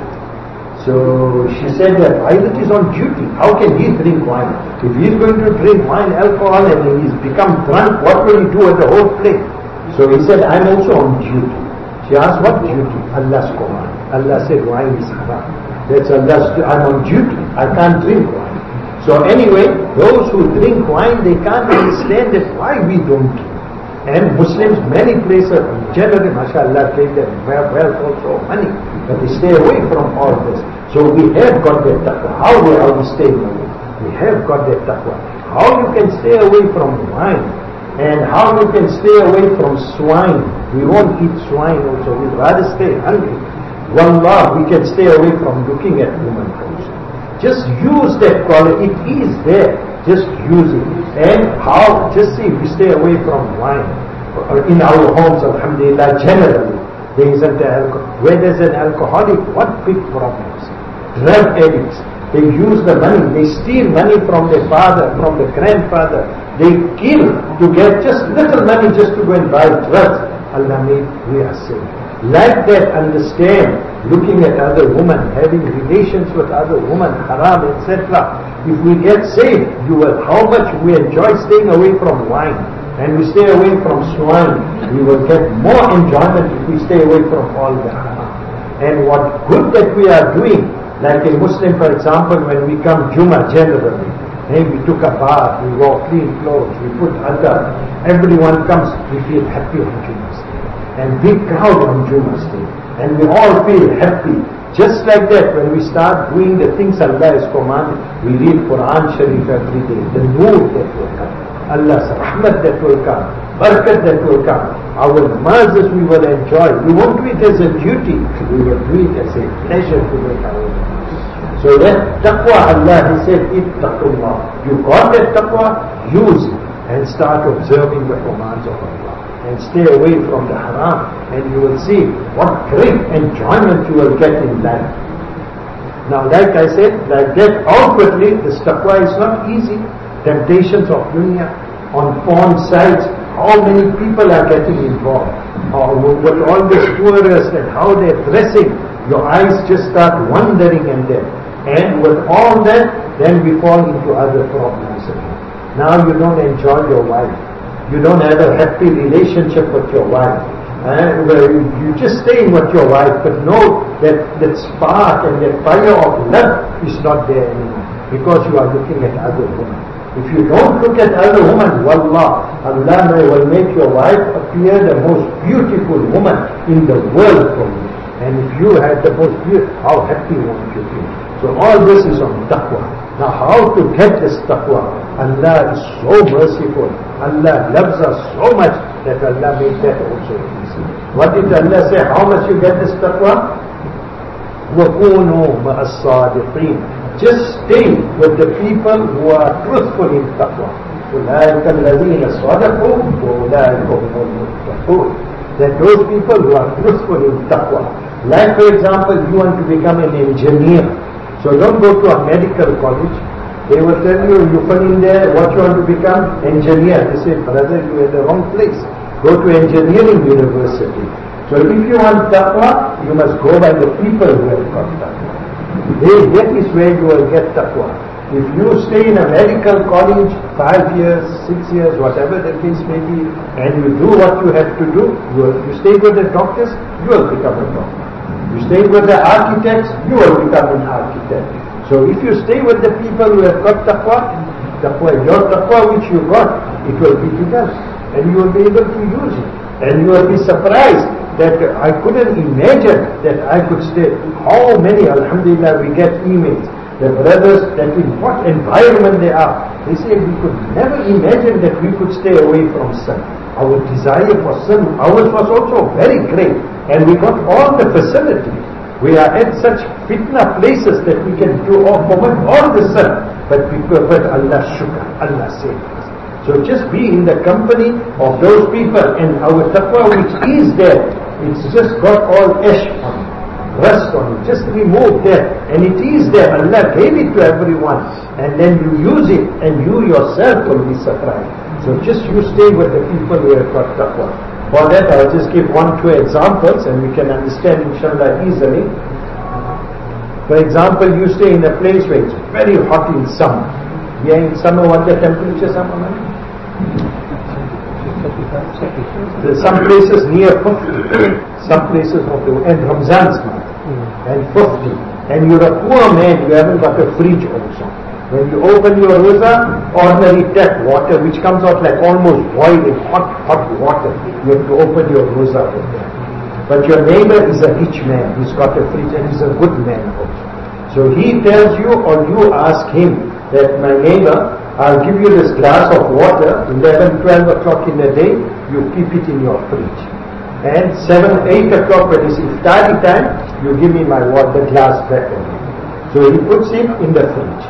S1: So she said, the pilot is on duty. How can he drink wine? If he's going to drink wine, alcohol, and he's become drunk, what will he do at the whole plane? So he said, I'm also on duty. She asked, what duty? Allah's command. Allah said, wine is haram. That's Allah's, I'm on duty. I can't drink wine. So anyway, those who drink wine, they can't understand that why we don't drink. And Muslims, many places, generally, mashallah, take their wealth also, money, but they stay away from all this. So we have got that taqwa. How are we staying away? We have got that taqwa. How you can stay away from wine, and how you can stay away from swine. We won't eat swine also, we'd rather stay hungry. Wallah, we can stay away from looking at women also. Just use that quality, it is there. Just use it. And how, just see, we stay away from wine. In our homes, alhamdulillah, generally, there isn't alcohol. Where there's an alcoholic, what big problems? Drug addicts, they use the money, they steal money from their father, from the grandfather. They kill to get just little money just to go and buy drugs. Allah made, we are saved. Like that, understand, looking at other women, having relations with other women, haram, et cetera. If we get saved, you will, how much we enjoy staying away from wine, and we stay away from swine, we will get more enjoyment if we stay away from all the haram. And what good that we are doing, like a Muslim, for example, when we come Jummah generally, hey, we took a bath, we wore clean clothes, we put adab, everyone comes, we feel happy on Jummah Day. And big crowd on Jummah Day. And we all feel happy. Just like that, when we start doing the things Allah has commanded, we read Quran Sharif every day, the nur that will come, Allah's rahmat that will come, barakat that will come. Our namazes we will enjoy. We won't do it as a duty, we will do it as a pleasure to make our namaz. So that taqwa, Allah, He said, ittaqullah. You got that taqwa, use it and start observing the commands of Allah. And stay away from the haram, and you will see what great enjoyment you will get in life. Now, like I said, like that outwardly, this taqwa is not easy. Temptations of dunya, on porn sites, how many people are getting involved? Or with all the tourists and how they're dressing, your eyes just start wandering and then. And with all that, then we fall into other problems again. Now you don't enjoy your wife. You don't have a happy relationship with your wife. Uh, where you, you just staying with your wife, but know that that spark and that fire of love is not there anymore, because you are looking at other women. If you don't look at other women, wallah, Allah will make your wife appear the most beautiful woman in the world for you. And if you had the most beautiful, how happy won't you be? So all this is on taqwa. Now how to get this taqwa? Allah is so merciful. Allah loves us so much that Allah made that also easy. What did Allah say? How much you get this taqwa? وَكُونُوا مَعَ الصَّادِقِينَ. Just stay with the people who are truthful in taqwa. أُولَٰئِكَ الَّذِينَ صَدَقُوا وَأُولَٰئِكَ هُمُ الْمُتَّقُونَ. That those people who are truthful in taqwa. Like for example, you want to become an engineer. So don't go to a medical college. They will tell you, you put in there what you want to become, engineer. They say, brother, you are at the wrong place. Go to engineering university. So if you want taqwa, you must go by the people who have got taqwa. They, that is where you will get taqwa. If you stay in a medical college, five years, six years, whatever the case may be, and you do what you have to do, you, will, you stay with the doctors, you will become a doctor. You stay with the architects, you will become an architect. So if you stay with the people who have got taqwa, taqwa, your taqwa which you got, it will be enough. And you will be able to use it. And you will be surprised that I couldn't imagine that I could stay. How many, alhamdulillah, we get emails. The brothers, that in what environment they are. They say we could never imagine that we could stay away from sin. Our desire for sin, ours was also very great. And we got all the facilities. We are at such fitna places that we can do all, commit all the sin. But we prefer Allah shukr, Allah saved us. So just be in the company of those people, and our taqwa which is there, it's just got all ash on it, rust on it. Just remove that, and it is there. Allah gave it to everyone, and then you use it, and you yourself will be surprised. So just you stay with the people who have got taqwa. For that, I'll just give one, two examples and we can understand inshallah easily. For example, you stay in a place where it's very hot in summer. Yeah, in summer, what the temperature summer? There's some places near fifty, some places of the, and Ramzan's month, and fifty. And you're a poor man, you haven't got a fridge also. When you open your roza, ordinary tap water, which comes out like almost boiling, hot, hot water, you have to open your roza with that. But your neighbor is a rich man, he's got a fridge and he's a good man also. So he tells you, or you ask him, that my neighbor, I'll give you this glass of water, eleven, twelve o'clock in the day, you keep it in your fridge. And seven, eight o'clock when it's iftari time, you give me my water glass back again. So he puts it in the fridge.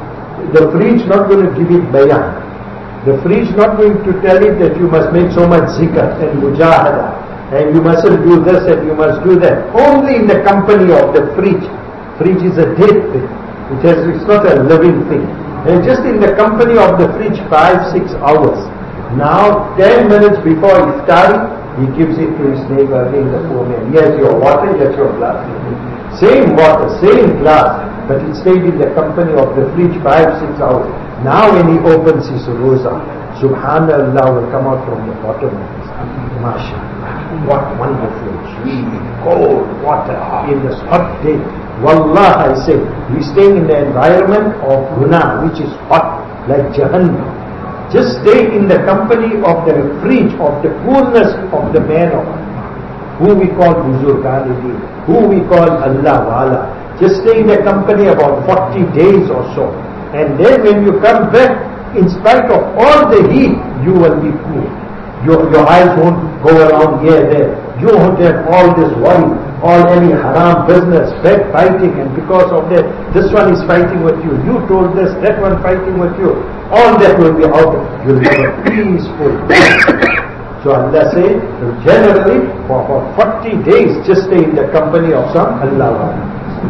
S1: The fridge not going to give it bayan. The fridge not going to tell it that you must make so much zikr and mujahada, and you mustn't do this and you must do that. Only in the company of the fridge. Fridge is a dead thing. It has, it's not a living thing. And just in the company of the fridge, five, six hours. Now, ten minutes before iftari, he gives it to his neighbor again, the poor man. Here's your water, here's your glass. Same water, same glass. But it stayed in the company of the fridge five, six hours. Now when he opens his roza, Subhanallah will come out from the bottom of his hand. MashaAllah. What wonderful, sweet, cold water in this hot day. Wallah, I say, we staying in the environment of guna, which is hot, like Jahannam. Just stay in the company of the fridge, of the coolness of the man of Allah, who we call Buzurgan, who we call Allah Wala. Just stay in the company about forty days or so. And then when you come back, in spite of all the heat, you will be cool. Your, your eyes won't go around here, there. You won't have all this worry, all any haram business, backbiting, and because of that, this one is fighting with you. You told this, that one fighting with you. All that will be out. You'll be a peaceful day. So Allah says, generally, for, for forty days, just stay in the company of some Allah.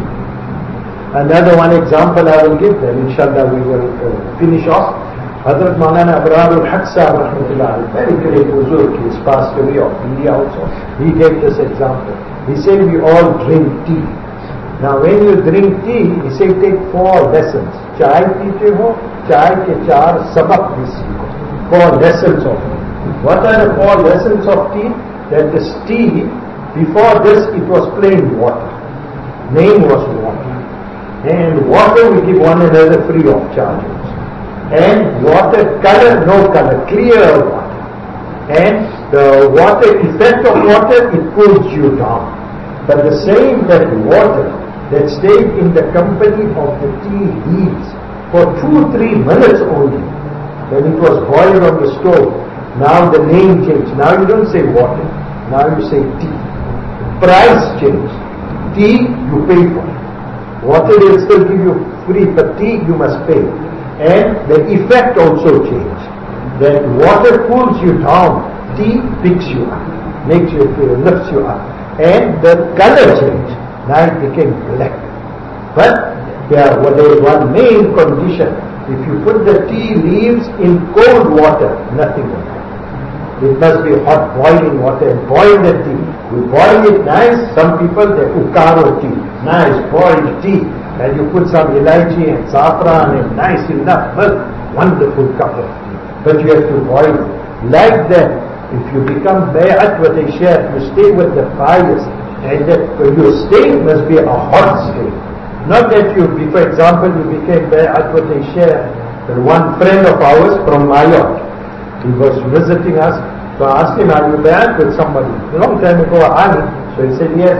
S1: Another one example I will give them, inshallah we will uh, finish off. Hazrat Maulana Abrar al-Haq Sahib rahmatullah, very great Buzurg, he is passed away of India also. He gave this example. He said we all drink tea. Now when you drink tea, he said take four lessons. Chai peete ho, chai ke char sabak bhi seekho. Four lessons of it. What are the four lessons of tea? That this tea, before this it was plain water. Name was water. And water we give one another free of charge. And water color, no color, clear water. And the water, effect of water, it cools you down. But the same that water that stayed in the company of the tea leaves, for two, three minutes only. When it was boiled on the stove, now the name changed. Now you don't say water, now you say tea. Price changed. Tea, you pay for it. Water they'll still give you free, but tea you must pay. And the effect also changed. That water cools you down, tea picks you up, makes you feel, lifts you up. And the color changed. Now it became black. But yeah, well, there is one main condition. If you put the tea leaves in cold water, nothing will happen. It must be hot boiling water, and boil the tea. You boil it nice. Some people, they ukaro tea, nice boiled tea, and you put some elaichi and saffron and nice enough milk, wonderful cup of tea. But you have to boil it. Like that, if you become bay'at with a sheikh, you stay with the pious, and that your stay must be a hot stay. Not that you, for example, you became bay'at with a sheikh. One friend of ours from Mayotte, he was visiting us, so I asked him, are you bay'at with somebody? A long time ago, Ali. So he said, yes.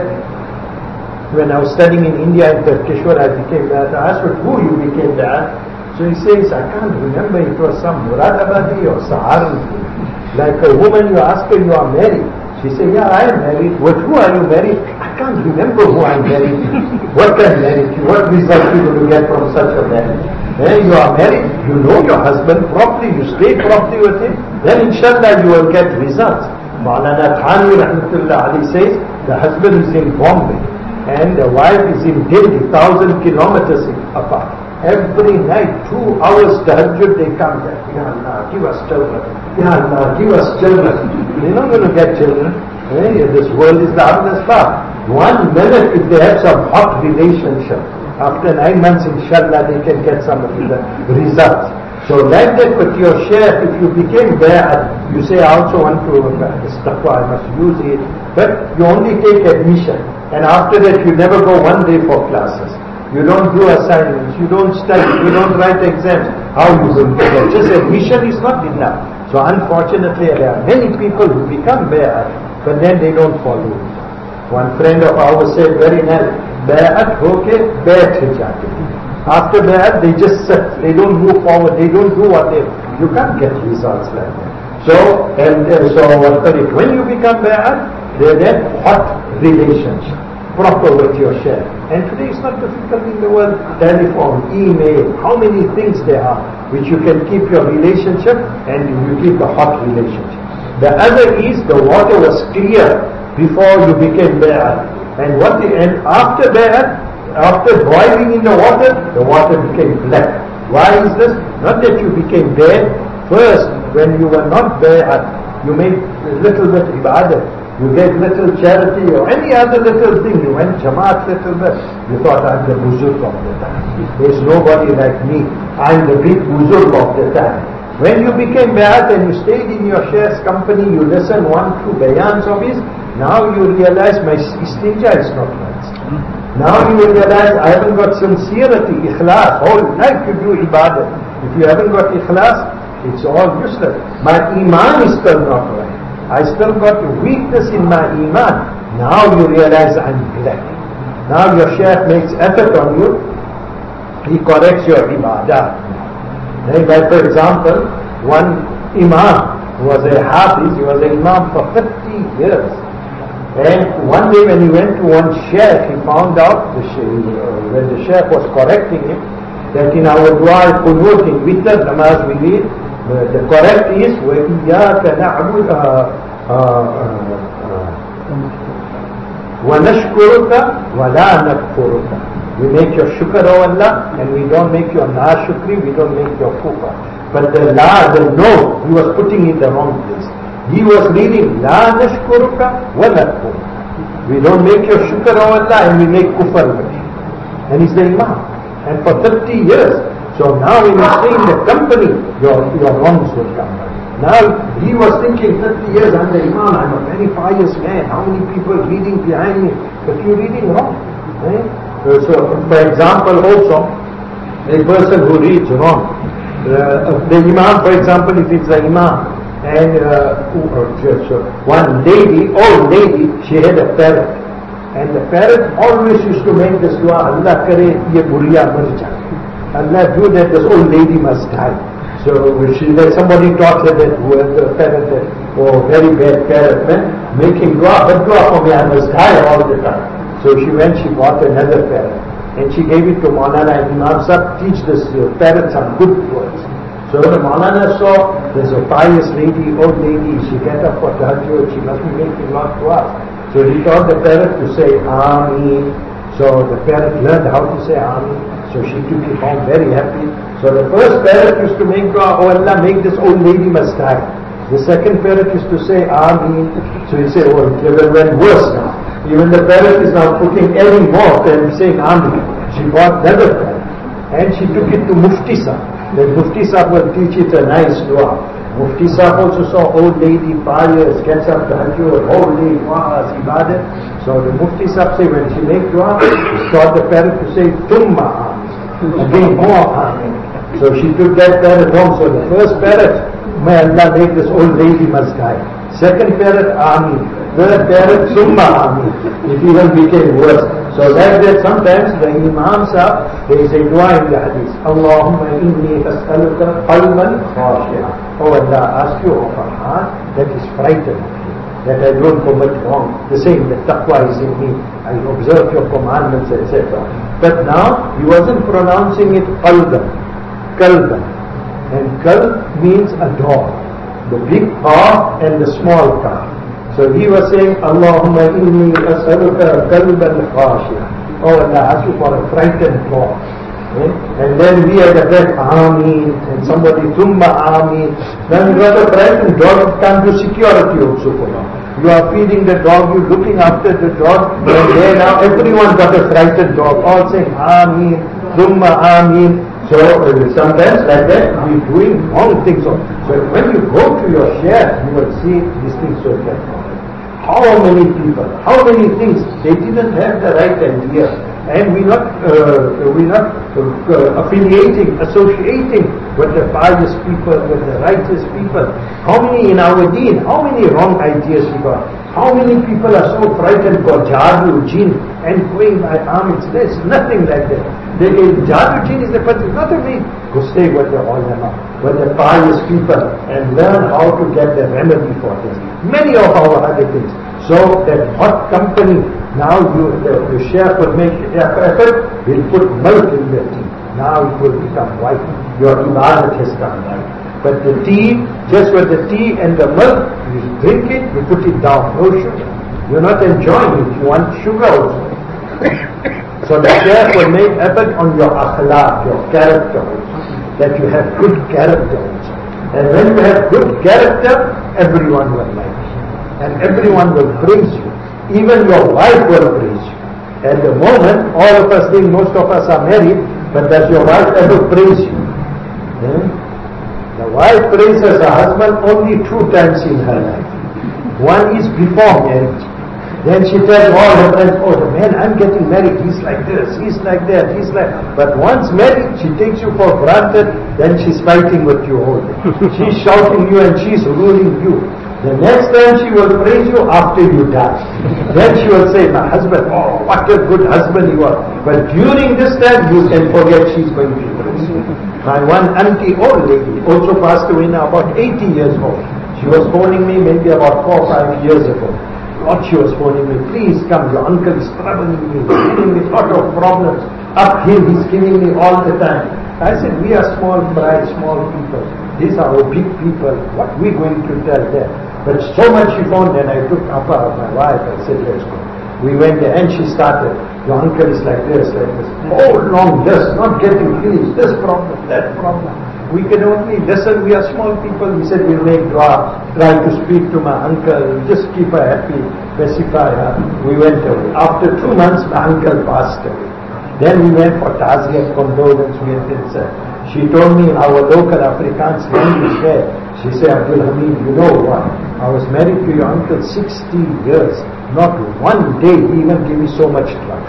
S1: When I was studying in India in Turkishwar, I became bay'at. I asked him, who you became bay'at? So he says, I can't remember, it was some Muradabadi or Saharanpur. Like a woman, you ask her, you are married. She said, yeah, I am married. With who are you married? I can't remember who I am married to. What can marry you? What result you will get from such a marriage? When you are married, you know your husband properly, you stay properly with him, then inshallah you will get results. Maulana Thani Rahmatullah Ali says, the husband is in Bombay and the wife is in Delhi, thousand kilometers apart. Every night, two hours tahajjud, they come back. Ya Allah, give us children. Ya Allah, give us children. They're not going to get children. Eh? This world is the hardest part. One minute, if they have some hot relationship, after nine months, inshallah, they can get some of the results. So like that with your sheikh, if you became bay'at, you say, I also want to, this taqwa, I must use it. But you only take admission. And after that, you never go one day for classes. You don't do assignments, you don't study, you don't write exams. How you will do that? Just admission is not enough. So unfortunately, there are many people who become bay'at, but then they don't follow it. One friend of ours said very nice, bay'at hoke bay'at hai jaake. After bay'at, they just sit, they don't move forward, they don't do what they, you can't get results like that. So, and uh, so when you become bay'at, they then hot relationship, proper with your sheikh. And today it's not difficult in the world. Telephone, email, how many things there are which you can keep your relationship and you keep the hot relationship. The other is the water was clear before you became bay'at. And what the, and after bay'at, after boiling in the water, the water became black. Why is this? Not that you became bad. First, when you were not bay'at, you made a little bit ibadah. You gave little charity or any other little thing. You went Jamaat little bit. You thought, I'm the buzurg of the time. There's nobody like me. I'm the big buzurg of the time. When you became bay'at and you stayed in your sheikh's company, you listened one, two bayans of his, now you realize my istinja is not right. Now you realize I haven't got sincerity, ikhlas. Whole night you do ibadah. If you haven't got ikhlas, it's all useless. My iman is still not right. I still got a weakness in my iman. Now you realize I'm black. Now your sheikh makes effort on you. He corrects your ibadah. Like for example, one imam who was a hafiz, he was an imam for fifty years. And one day when he went to one sheikh, he found out, the sheikh, uh, when the sheikh was correcting him, that in our dua al-qunut, in witr namaz we read, Uh, the correct is وَإِيَّاكَ نَعْبُدُ وَنَشْكُرُكَ وَلَا نَكْفُرُكَ. We make your shukr, O Allah, and we don't make your na-shukri, we don't make your kufr. But the la, the no, he was putting in the wrong place. He was reading لَا نَشْكُرُكَ وَنَكْفُرُكَ. We don't make your shukr, O Allah, and we make kufr with you. And he's the imam. And for fifty years, so now when you stay in the company, your, your wrongs will come back. Now he was thinking fifty years, I'm the imam, I'm a very pious man, how many people reading behind me? But you're reading wrong. Right? So, so for example also, a person who reads wrong, uh, the imam for example, if it's the imam, and uh, so one lady, old lady, she had a parrot. And the parrot always used to make this dua, Allah kare ye buriya mar jaye. Allah do that, this old lady must die. So she, that somebody taught her that whoever parent that, oh, very bad parent, man, making dua, but dua for me, I must die all the time. So she went, she bought another parrot, and she gave it to Maulana Imam Sahib, teach this uh, parrot some good words. So when Maulana saw there's a pious lady, old lady, she get up for tahajjud, she must be making lot dua. So he taught the parrot to say Ameen. So the parrot learned how to say Ameen. So she took it home very happy. So the first parrot used to make dua, oh Allah, make this old lady must die. The second parrot used to say Ameen. So he said, oh, it even went worse now. Even the parrot is now putting any more than saying Ameen. She bought another parrot. And she took it to Mufti Sahib. Then Mufti Sahib will teach it a nice dua. Mufti Sahib also saw old lady, pious, gets up to Hajjur, whole day, dua, ibadat. So the Mufti Sahib say when she make dua, he taught the parrot to say Tumma Ameen. Again more Ameen. So she took that parrot home. So the first parrot, may Allah make this old lady must die. Second parrot, Ameen. Third parrot, Summa Ameen. It even became worse. So like that sometimes the Imam Sahib, there is a dua in the hadith. Allahumma inni as'aluka qalban khashi'an. Oh Allah, ask you of a heart that is frightened, that I don't commit wrong. The same, that taqwa is in me. I observe your commandments, et cetera. But now, he wasn't pronouncing it qalban. Kalban. And kalb means a dog. The big paw and the small paw. So he was saying, Allahumma inni as'aluka kalban khashi'an. Oh Allah, ask you for a frightened dog. Okay? And then we had a breath, Ameen. And somebody, Tumma Ameen. Then you got a frightened dog, it can't do security also for now. You are feeding the dog, you looking after the dog, and there now everyone got a frightened dog, all saying Ameen, Tumma Ameen. So uh, sometimes like that we doing wrong things. So when you go to your share, you will see these things will get wrong. How many people, how many things, they didn't have the right idea. And we're not, uh, we're not uh, affiliating, associating with the pious people, with the righteous people. How many in our deen, how many wrong ideas we got? How many people are so frightened for Jadoo, Jinn, and going by arms? There's nothing like that. The Jadoo, Jinn is the person, not a way. Go stay with the ulama, with the pious people, and learn how to get the remedy for this. Many of our other things. So that hot company, now you, the, the chef will make effort, he'll put milk in the tea. Now it will become white. Your ibadat has come right. But the tea, just with the tea and the milk, you drink it, you put it down, no sugar. You're not enjoying it, you want sugar also. So the chef will make effort on your akhlaq, your character also, that you have good character also. And when you have good character, everyone will like you. And everyone will praise you. Even your wife will praise you. At the moment, all of us think most of us are married, but does your wife ever praise you? Hmm? The wife praises her husband only two times in her life. One is before marriage. Then she tells all her friends, oh, the man I'm getting married, he's like this, he's like that, he's like... But once married, she takes you for granted, then she's fighting with you all day. She's shouting you and she's ruling you. The next time she will praise you after you die. Then she will say, my husband, oh, what a good husband you are. But during this time, you can forget she's going to praise you. My one auntie, old lady, also passed away now, about eighty years old. She was phoning me maybe about four or five years ago. What she was phoning me, please come, your uncle is troubling me, he's giving me a lot of problems. Uphill, he's giving me all the time. I said, we are small fry, small people. These are big people. What are we going to tell them? But so much she found, and I took Appa, my wife, I said, let's go. We went there, and she started. Your uncle is like this, like this. Oh, long list, not getting finished. This problem, that problem. We can only listen. We are small people. We said we'll make dua, try to speak to my uncle, just keep her happy, pacify her. We went away. After two months, my uncle passed away. Then we went for Taziyah, condolence, we had been said. She told me in our local Afrikaans language there, she said, Abdul Hamid, you know what? I was married to your uncle sixty years. Not one day he even gave me so much trouble.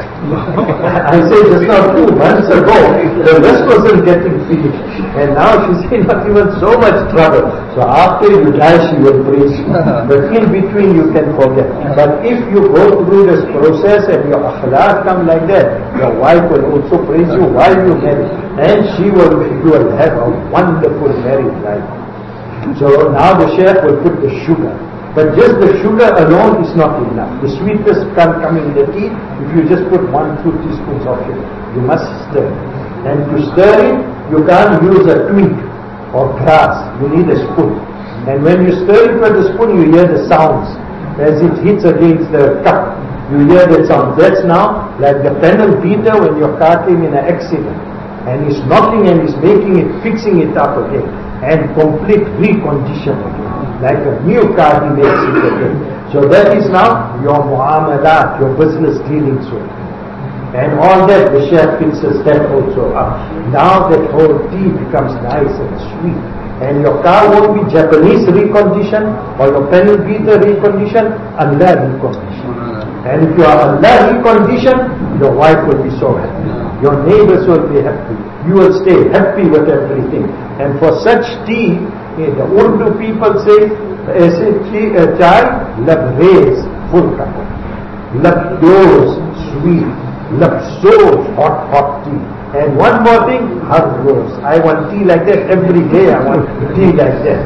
S1: I said just now two months ago, the rest wasn't getting finished. And now she said not even so much trouble. So after you die, she will praise you. But in between you can forget. But if you go through this process and your akhlaq come like that, your wife will also praise you while you marry. and she will, you will have a wonderful married life. So now the Shaykh will put the sugar. But just the sugar alone is not enough. The sweetness can't come in the tea if you just put one, two teaspoons of sugar. You must stir. And to stir it, you can't use a twig or grass. You need a spoon. And when you stir it with the spoon, you hear the sounds. As it hits against the cup, you hear that sound. That's now like the panel beater when your car came in an accident. And he's knocking and he's making it, fixing it up again. And complete recondition again. Like a new car he makes it again. So that is now your muamalat, your business dealings with him. And all that, the Shaykh fixes that also up. Now that whole tea becomes nice and sweet. And your car won't be Japanese reconditioned or your panel beater reconditioned, Allah reconditioned. And if you are Allah reconditioned, your wife will be so happy. Your neighbors will be happy. You will stay happy with everything. And for such tea, the Urdu people say, ऐसे chai lab raise full cup, lab dose sweet, lab so hot hot tea. And one more thing, har rose. I want tea like that every day. I want tea like that.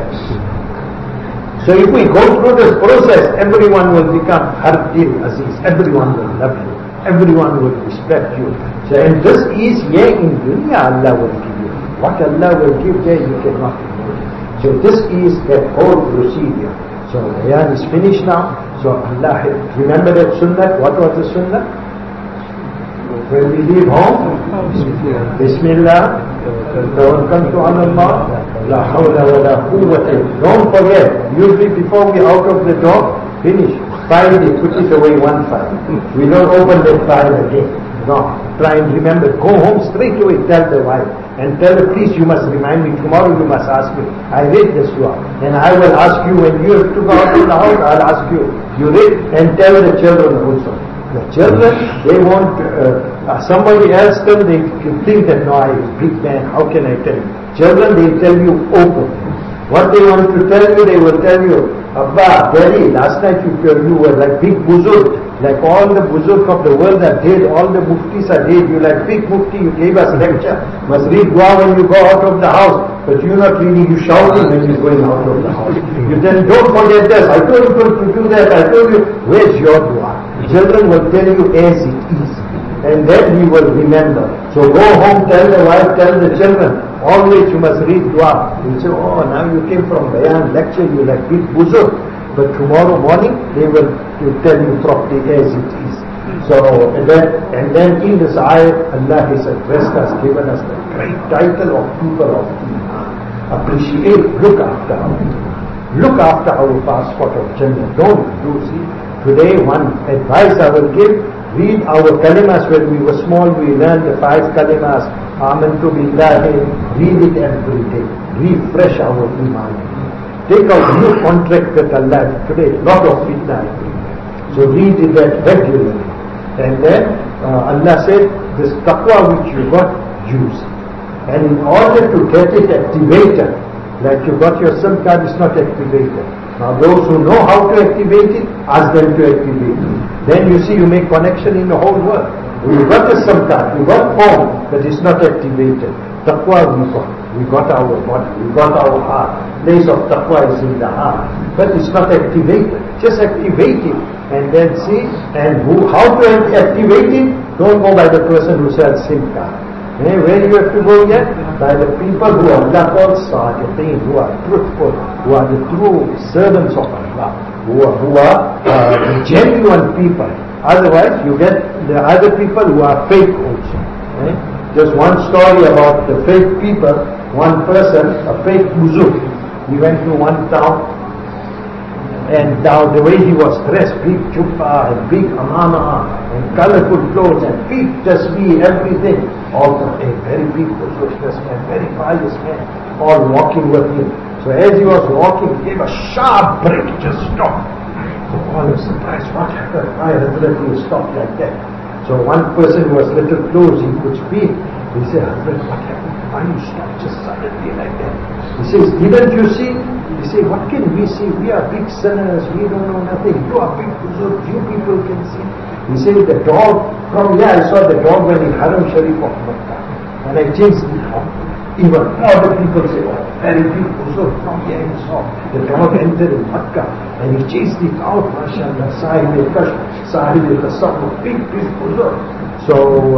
S1: So if we go through this process, everyone will become har dil aziz. Everyone will love you. Everyone will respect you. So and this is yeah in dunya Allah will give you. What Allah will give there you cannot ignore. So this is that whole procedure. So Bayan is finished now. So Allah, remember that sunnah? What was the sunnah? When we leave home, Bismillah, Tawakkaltu ala Allah, La hawla wa la quwwata. Don't forget, usually before we out of the door, finish. File it, put it away one file. We don't open that file again. No, try and remember. Go home straight away, tell the wife. And tell her, please, you must remind me. Tomorrow you must ask me. I read this surah. And I will ask you when you have to go out of the house, I'll ask you. You read and tell the children also. The children, they want uh, somebody else tell, they think that, no, I'm a big man, how can I tell you? Children, they tell you open. What they want to tell you, they will tell you, Abba, Daddy, last night you, you were like big buzurg. Like all the buzurg of the world are dead, all the muftis are dead. You like big mufti, you gave us lecture. Must read dua when you go out of the house. But you're not reading, you shouting when you're going out of the house. You then don't forget this. I told you to do that. I told you, where's your dua? Children will tell you as it is. And then we will remember. So go home, tell the wife, tell the children. Always you must read dua. You say, oh, now you came from Bayan lecture, you like big buzurg. But tomorrow morning, they will tell you properly as it is. So, and then, and then in this ayah, Allah has addressed us, given us the great title of people of Iman. Appreciate, look after our Iman. Look after our passport of Jannah. Don't lose it. Today, one advice I will give, read our kalimas. When we were small, we learned the five kalimas. Amantu billahi. Read it every day. Refresh our Iman. Take a new contract with Allah today, lot of fitna. So read it that regularly. And then uh, Allah said, this taqwa which you got, use. And in order to get it activated, like you got your SIM card, it's not activated. Now those who know how to activate it, ask them to activate it. Then you see you make connection in the whole world. You got a SIM card, you got phone, but it's not activated. Taqwa we got. We got our body, we got our heart. Place of taqwa is in the heart. But it's not activated. Just activate it and then see. And who, how to activate it? Don't go by the person who sells SIM card. Eh, where you have to go yet? By the people who are Allah called Sadiqeen, who are truthful, who are the true servants of Allah, who are, who are uh, the genuine people. Otherwise, you get the other people who are fake also. Eh? Just one story about the fake people. One person, a fake buzurg, he went to one town, and now the way he was dressed, big chuppah and big amama and colorful clothes and big tasbih, everything, all a very big business man, very pious man, all walking with him. So as he was walking, he gave a sharp break, just stopped. So all was surprised, what happened? Why Hazrat you stopped like that? So one person who was little close, he could speak. He said, Hazrat, what happened? Why you stopped just suddenly like that? He says, didn't you see? He said, what can we see? We are big sinners, we don't know nothing. You are big buzurg, you people can see. He said, the dog, from here I saw the dog when in Haram Sharif of Makkah. and I changed it out. Even other people say, oh, very big Huzur from here he saw the dog entered in Makkah and he chased it out, mashallah, Sahib al-Kash, Sahib al-Tasawwuf, big, big Huzur. So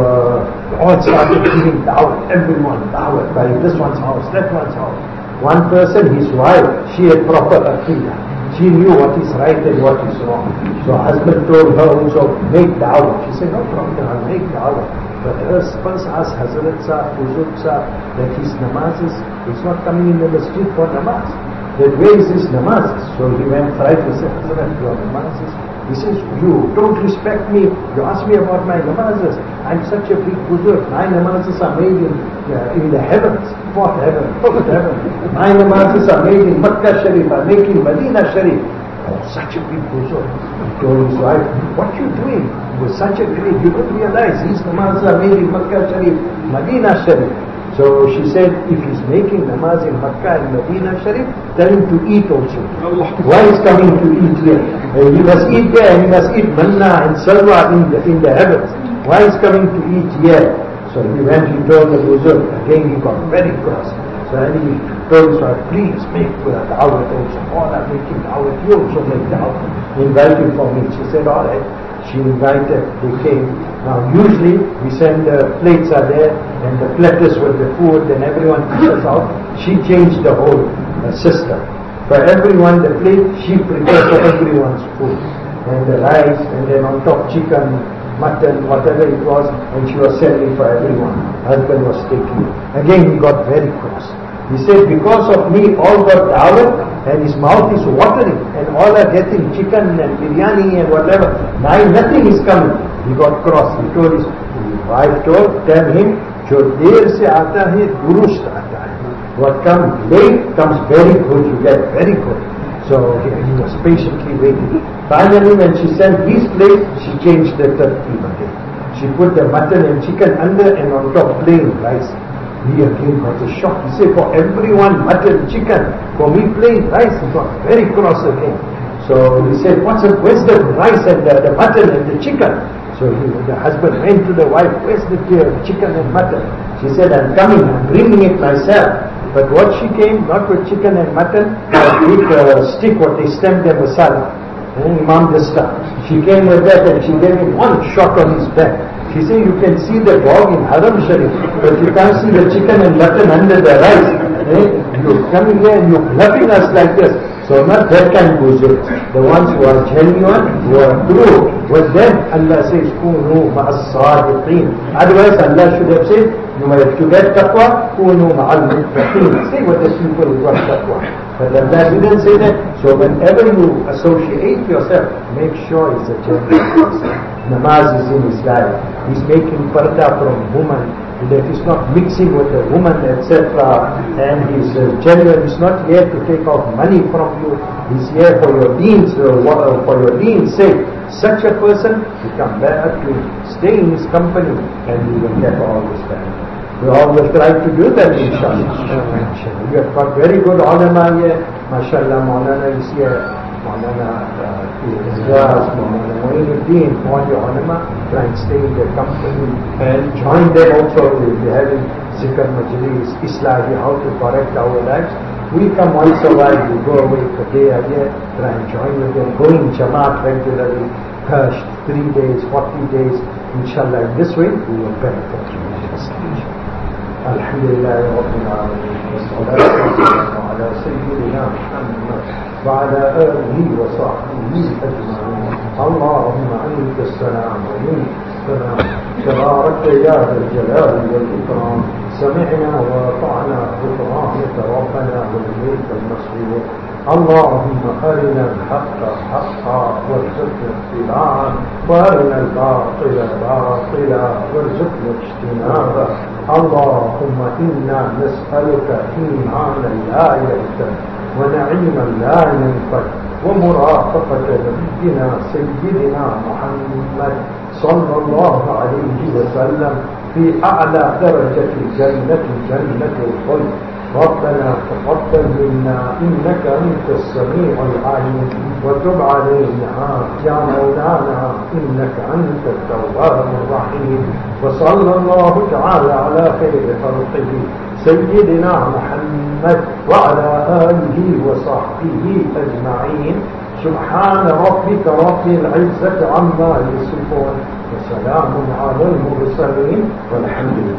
S1: uh, all started giving dawah, everyone dawah, by this one's house, that one's house. One person, his wife, she had proper aqidah. She knew what is right and what is wrong. So husband told her also, make dawah. She said, no problem, I'll make dawah. But her first asked Hazrat Sahib, Huzur Sahib, that his namazes, he's not coming in the masjid for namaz. That where is his namazes? So he went right and said, Hazrat, your namazes. He says, you don't respect me. You ask me about my namazes. I'm such a big Huzur. My namazes are made in, uh, in the heavens. Fourth heaven, fifth heaven. My namazes are made in Makkah Sharif. I make in Medina Sharif. Oh, such a big Huzur. He told his wife, what you doing? It was such a great, you don't realize his namazes are made in Makkah Sharif, Medina Sharif. So she said, if he's making namaz in Makkah and Medina Sharif, tell him to eat also. Why is coming to eat here? Uh, he must eat there and he must eat manna and salwa in the, in the heavens. Why is coming to eat here? So he went, he told the Huzur, again he got very cross. So then he told his wife, please make da'wah also. Oh, I'm making da'wah, you also make da'wah. Invite him for me. She said, all right. She invited, they came. Now usually we send the plates are there and the platters with the food and everyone dishes out. She changed the whole uh, system. For everyone the plate, she prepared for everyone's food. And the rice and then on top chicken, mutton, whatever it was, and she was selling for everyone. Husband was taking it. Again he got very cross. He said, because of me all got dawah and his mouth is watering and all are getting chicken and biryani and whatever. Now nothing is coming. He got cross. He told his wife, told, tell him, jo der se aata hai, durust aata hai. What comes late comes very good, you get very good. So he, he was patiently waiting. Finally when she sent his plate, she changed the tartib again. She put the mutton and chicken under and on top plain rice. He again got a shock. He said, for everyone mutton, chicken, for me plain rice. He got very cross again. So he said, what's the, where's the rice and the, the mutton and the chicken? So he, the husband went to the wife, where's the uh, chicken and mutton? She said, I'm coming, I'm bringing it myself. But what she came, not with chicken and mutton, but with a stick, what they stemmed the masala. And Imam Dasta. She came with that and she gave him one shot on his back. She said, you can see the dog in Haram Sharif, but you can't see the chicken and mutton under the rice. Eh? You're coming here and you're bluffing us like this. So not that kind of Huzur. The ones who are genuine, who are true, with them Allah says, Kunu ma'as sadiqeen. Otherwise Allah should have said, you have to get taqwa, Kunu ma'al muttaqeen. Say what the people who got taqwa. But Allah didn't say that. So whenever you associate yourself, make sure it's a genuine person. Namaz is in his life. He's making parda from woman. That he's not mixing with a woman, et cetera. And he's uh, genuine. He's not here to take out money from you. He's here for your deeds, uh, for your deeds' sake. Such a person, you come back to stay in his company and you will get all this back. We always try to do that, inshallah. We have got very good ulama here. MashaAllah, Maulana is here. Maulana Ijaz, Maulana Muinuddin, all your ulama, try and stay in their company and join them also. We'll be having Zikr Majlis, Islahi, how to correct our lives. We come once a while, we go away for a day a year, try and join with them, go in Jamaat regularly, Hirsch, three days, forty days, inshallah. In this way, we will benefit tremendously. Alhamdulillah Rabbil Alameen, wassalatu wassalamu ala Sayyidina Muhammad wa ala alihi wa sahbihi ajma'in. Allahumma anta as-salam wa minka as-salam. Tabarakta ya dhal jalali wal ikram. سمعنا وأطعنا غفرانك ربنا وإليك المصير. اللهم أرنا الحق حقا وارزقنا اتباعه وأرنا الباطل باطلا وارزقنا اجتنابه. اللهم إنا نسألك إيمانا لا يرتد ونعيما لا ينفد ومرافقة نبينا سيدنا محمد صلى الله عليه وسلم في أعلى درجة الجنة جنة الخلد ربنا تقبل منا إنك أنت السميع العليم وتب علينا يا مولانا إنك أنت التواب الرحيم. وصلى الله تعالى على خير خلقه سيدنا محمد وعلى آله وصحبه أجمعين. سبحان ربك رب العزة عما يصفون وسلام على المرسلين والحمد لله.